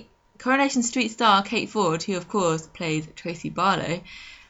star Kate Ford, who of course plays Tracy Barlow,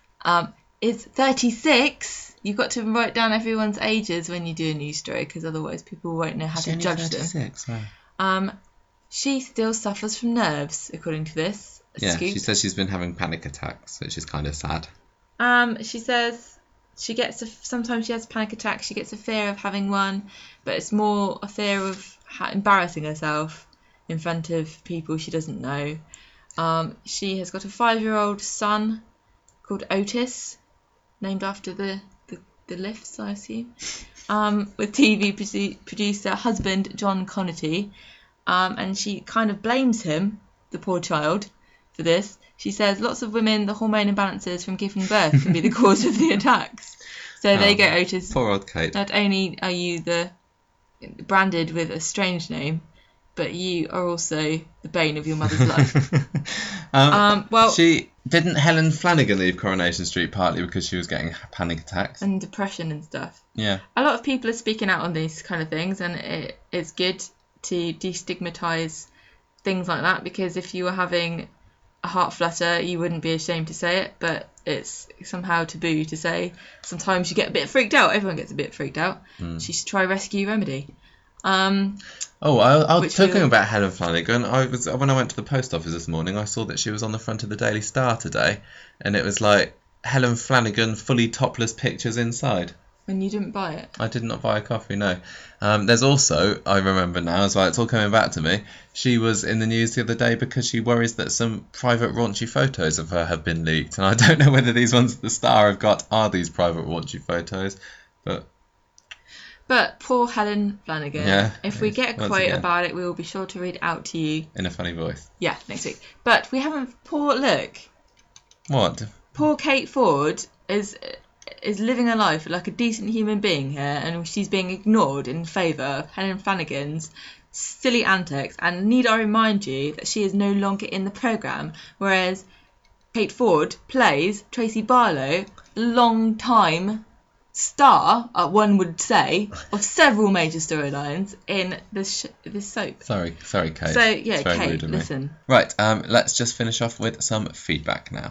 is 36. You've got to write down everyone's ages when you do a news story, because otherwise people won't know how to judge 36, them. wow. She still suffers from nerves, according to this. Yeah, scoop. she says she's been having panic attacks, which is kind of sad. She says sometimes she has panic attacks. She gets a fear of having one, but it's more a fear of embarrassing herself in front of people she doesn't know. She has got a 5-year-old son called Otis, named after the lifts, I assume, with TV producer husband John Connerty, and she kind of blames him, the poor child, for this. She says lots of women, the hormone imbalances from giving birth can be the cause of the attacks. So there you go, Otis. Poor old Kate. Not only are you branded with a strange name, but you are also the bane of your mother's life. Well, didn't Helen Flanagan leave Coronation Street partly because she was getting panic attacks and depression and stuff. Yeah. A lot of people are speaking out on these kind of things, and it's good to destigmatise things like that, because if you were having a heart flutter, you wouldn't be ashamed to say it, but it's somehow taboo to say. Sometimes you get a bit freaked out. Everyone gets a bit freaked out. She should try Rescue Remedy. I was talking about Helen Flanagan. When I went to the post office this morning, I saw that she was on the front of the Daily Star today, and it was like Helen Flanagan fully topless pictures inside. And you didn't buy it? I did not buy a copy, no. There's also, I remember now as well, it's all coming back to me, she was in the news the other day because she worries that some private raunchy photos of her have been leaked. And I don't know whether these ones the Star have got are these private raunchy photos, But poor Helen Flanagan. Yeah, if we get a quote about it, we will be sure to read it out to you. In a funny voice. Yeah, next week. But we haven't... Look. What? Poor Kate Ford is living a life like a decent human being here, and she's being ignored in favour of Helen Flanagan's silly antics. And need I remind you that she is no longer in the programme, whereas Kate Ford plays Tracy Barlow, long-time star, one would say, of several major storylines in this soap. Sorry, Kate. So, yeah, Kate, listen. Right, let's just finish off with some feedback now.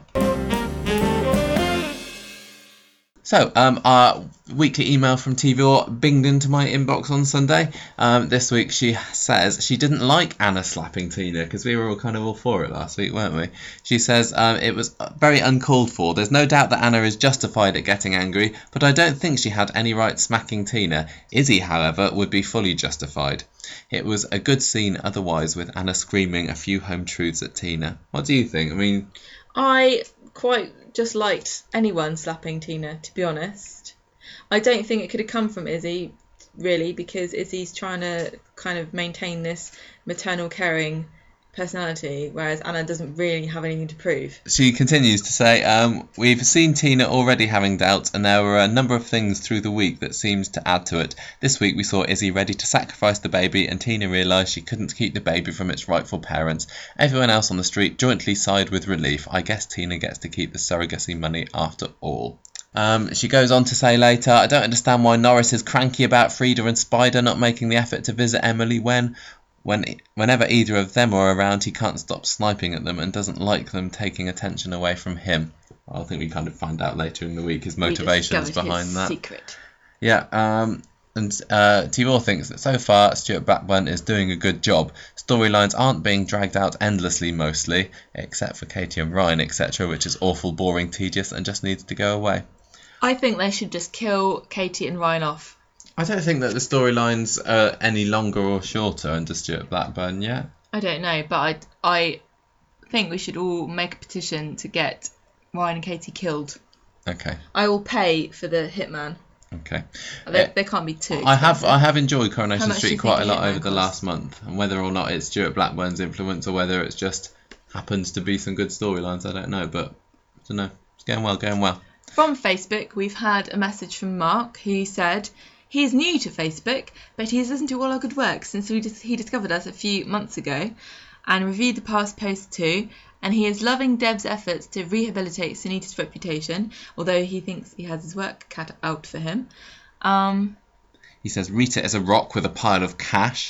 So, our weekly email from TVR binged into my inbox on Sunday. This week she says she didn't like Anna slapping Tina, because we were all for it last week, weren't we? She says it was very uncalled for. There's no doubt that Anna is justified at getting angry, but I don't think she had any right smacking Tina. Izzy, however, would be fully justified. It was a good scene otherwise, with Anna screaming a few home truths at Tina. What do you think? I mean... I quite just liked anyone slapping Tina, to be honest. I don't think it could have come from Izzy, really, because Izzy's trying to kind of maintain this maternal caring personality, whereas Anna doesn't really have anything to prove. She continues to say, we've seen Tina already having doubts, and there were a number of things through the week that seems to add to it. This week we saw Izzy ready to sacrifice the baby, and Tina realised she couldn't keep the baby from its rightful parents. Everyone else on the street jointly sighed with relief. I guess Tina gets to keep the surrogacy money after all. She goes on to say later, I don't understand why Norris is cranky about Frida and Spider not making the effort to visit Emily whenever either of them are around, he can't stop sniping at them and doesn't like them taking attention away from him. I think we kind of find out later in the week his motivations behind that. Secret. Yeah, and Tibor thinks that so far Stuart Blackburn is doing a good job. Storylines aren't being dragged out endlessly mostly, except for Katie and Ryan, etc., which is awful, boring, tedious, and just needs to go away. I think they should just kill Katie and Ryan off. I don't think that the storylines are any longer or shorter under Stuart Blackburn yet. I don't know, but I think we should all make a petition to get Ryan and Katie killed. Okay. I will pay for the hitman. Okay. They can't be too. I have enjoyed Coronation much do Street you quite a think lot Hitman over the costs? last month, and whether or not it's Stuart Blackburn's influence or whether it's just happens to be some good storylines, I don't know, but I don't know. It's going well. From Facebook, we've had a message from Mark who said he is new to Facebook, but he has listened to all our good work since he discovered us a few months ago and reviewed the past posts too, and he is loving Dev's efforts to rehabilitate Sunita's reputation, although he thinks he has his work cut out for him. He says Rita is a rock with a pile of cash.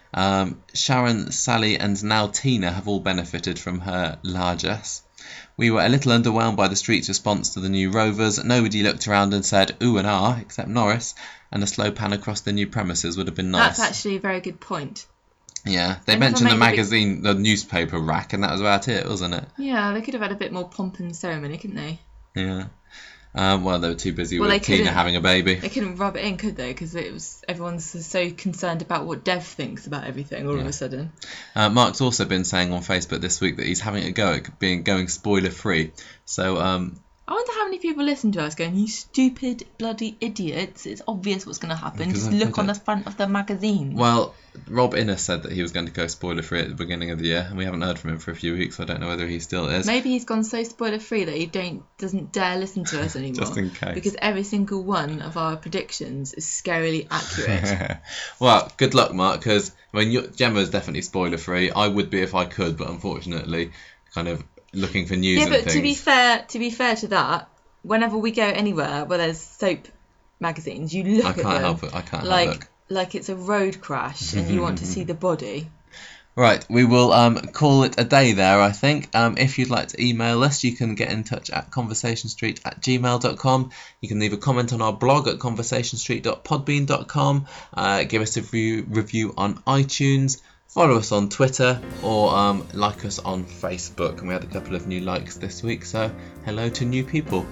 Sharon, Sally and now Tina have all benefited from her largesse. We were a little underwhelmed by the street's response to the new Rovers. Nobody looked around and said ooh and ah, except Norris, and a slow pan across the new premises would have been nice. That's actually a very good point. Yeah, they I never mentioned the made a big- magazine, the newspaper rack, and that was about it, wasn't it? Yeah, they could have had a bit more pomp and ceremony, couldn't they? Yeah. Well, they were too busy Well, they with Tina couldn't- having a baby. They couldn't rub it in, could they? Because everyone's so concerned about what Dev thinks about everything all of a sudden. Mark's also been saying on Facebook this week that he's having a go at going spoiler free. So I wonder how many people listen to us going, you stupid bloody idiots, it's obvious what's going to happen, Because just I look put on it- the front of the magazine. well, Rob Innes said that he was going to go spoiler free at the beginning of the year, and we haven't heard from him for a few weeks. So I don't know whether he still is. Maybe he's gone so spoiler free that he doesn't dare listen to us anymore. Just in case. Because every single one of our predictions is scarily accurate. Well, good luck, Mark, because Gemma's definitely spoiler free. I would be if I could, but unfortunately, kind of looking for news Yeah, and but things. to be fair to that, whenever we go anywhere where there's soap magazines, you look I at can't them help it. I can't like help it. like it's a road crash and you want to see the body. Right, we will call it a day there, I think. If you'd like to email us, you can get in touch at conversationstreet@gmail.com. You can leave a comment on our blog at conversationstreet.podbean.com. Give us a review on iTunes. Follow us on Twitter or like us on Facebook. And we had a couple of new likes this week, so hello to new people.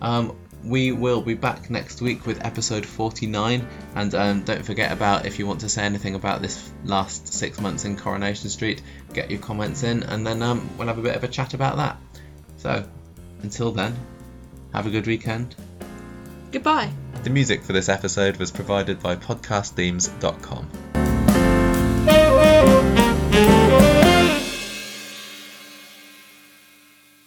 We will be back next week with episode 49, and don't forget about, if you want to say anything about this last 6 months in Coronation Street, get your comments in, and then we'll have a bit of a chat about that. So until then, have a good weekend. Goodbye. The music for this episode was provided by podcastthemes.com.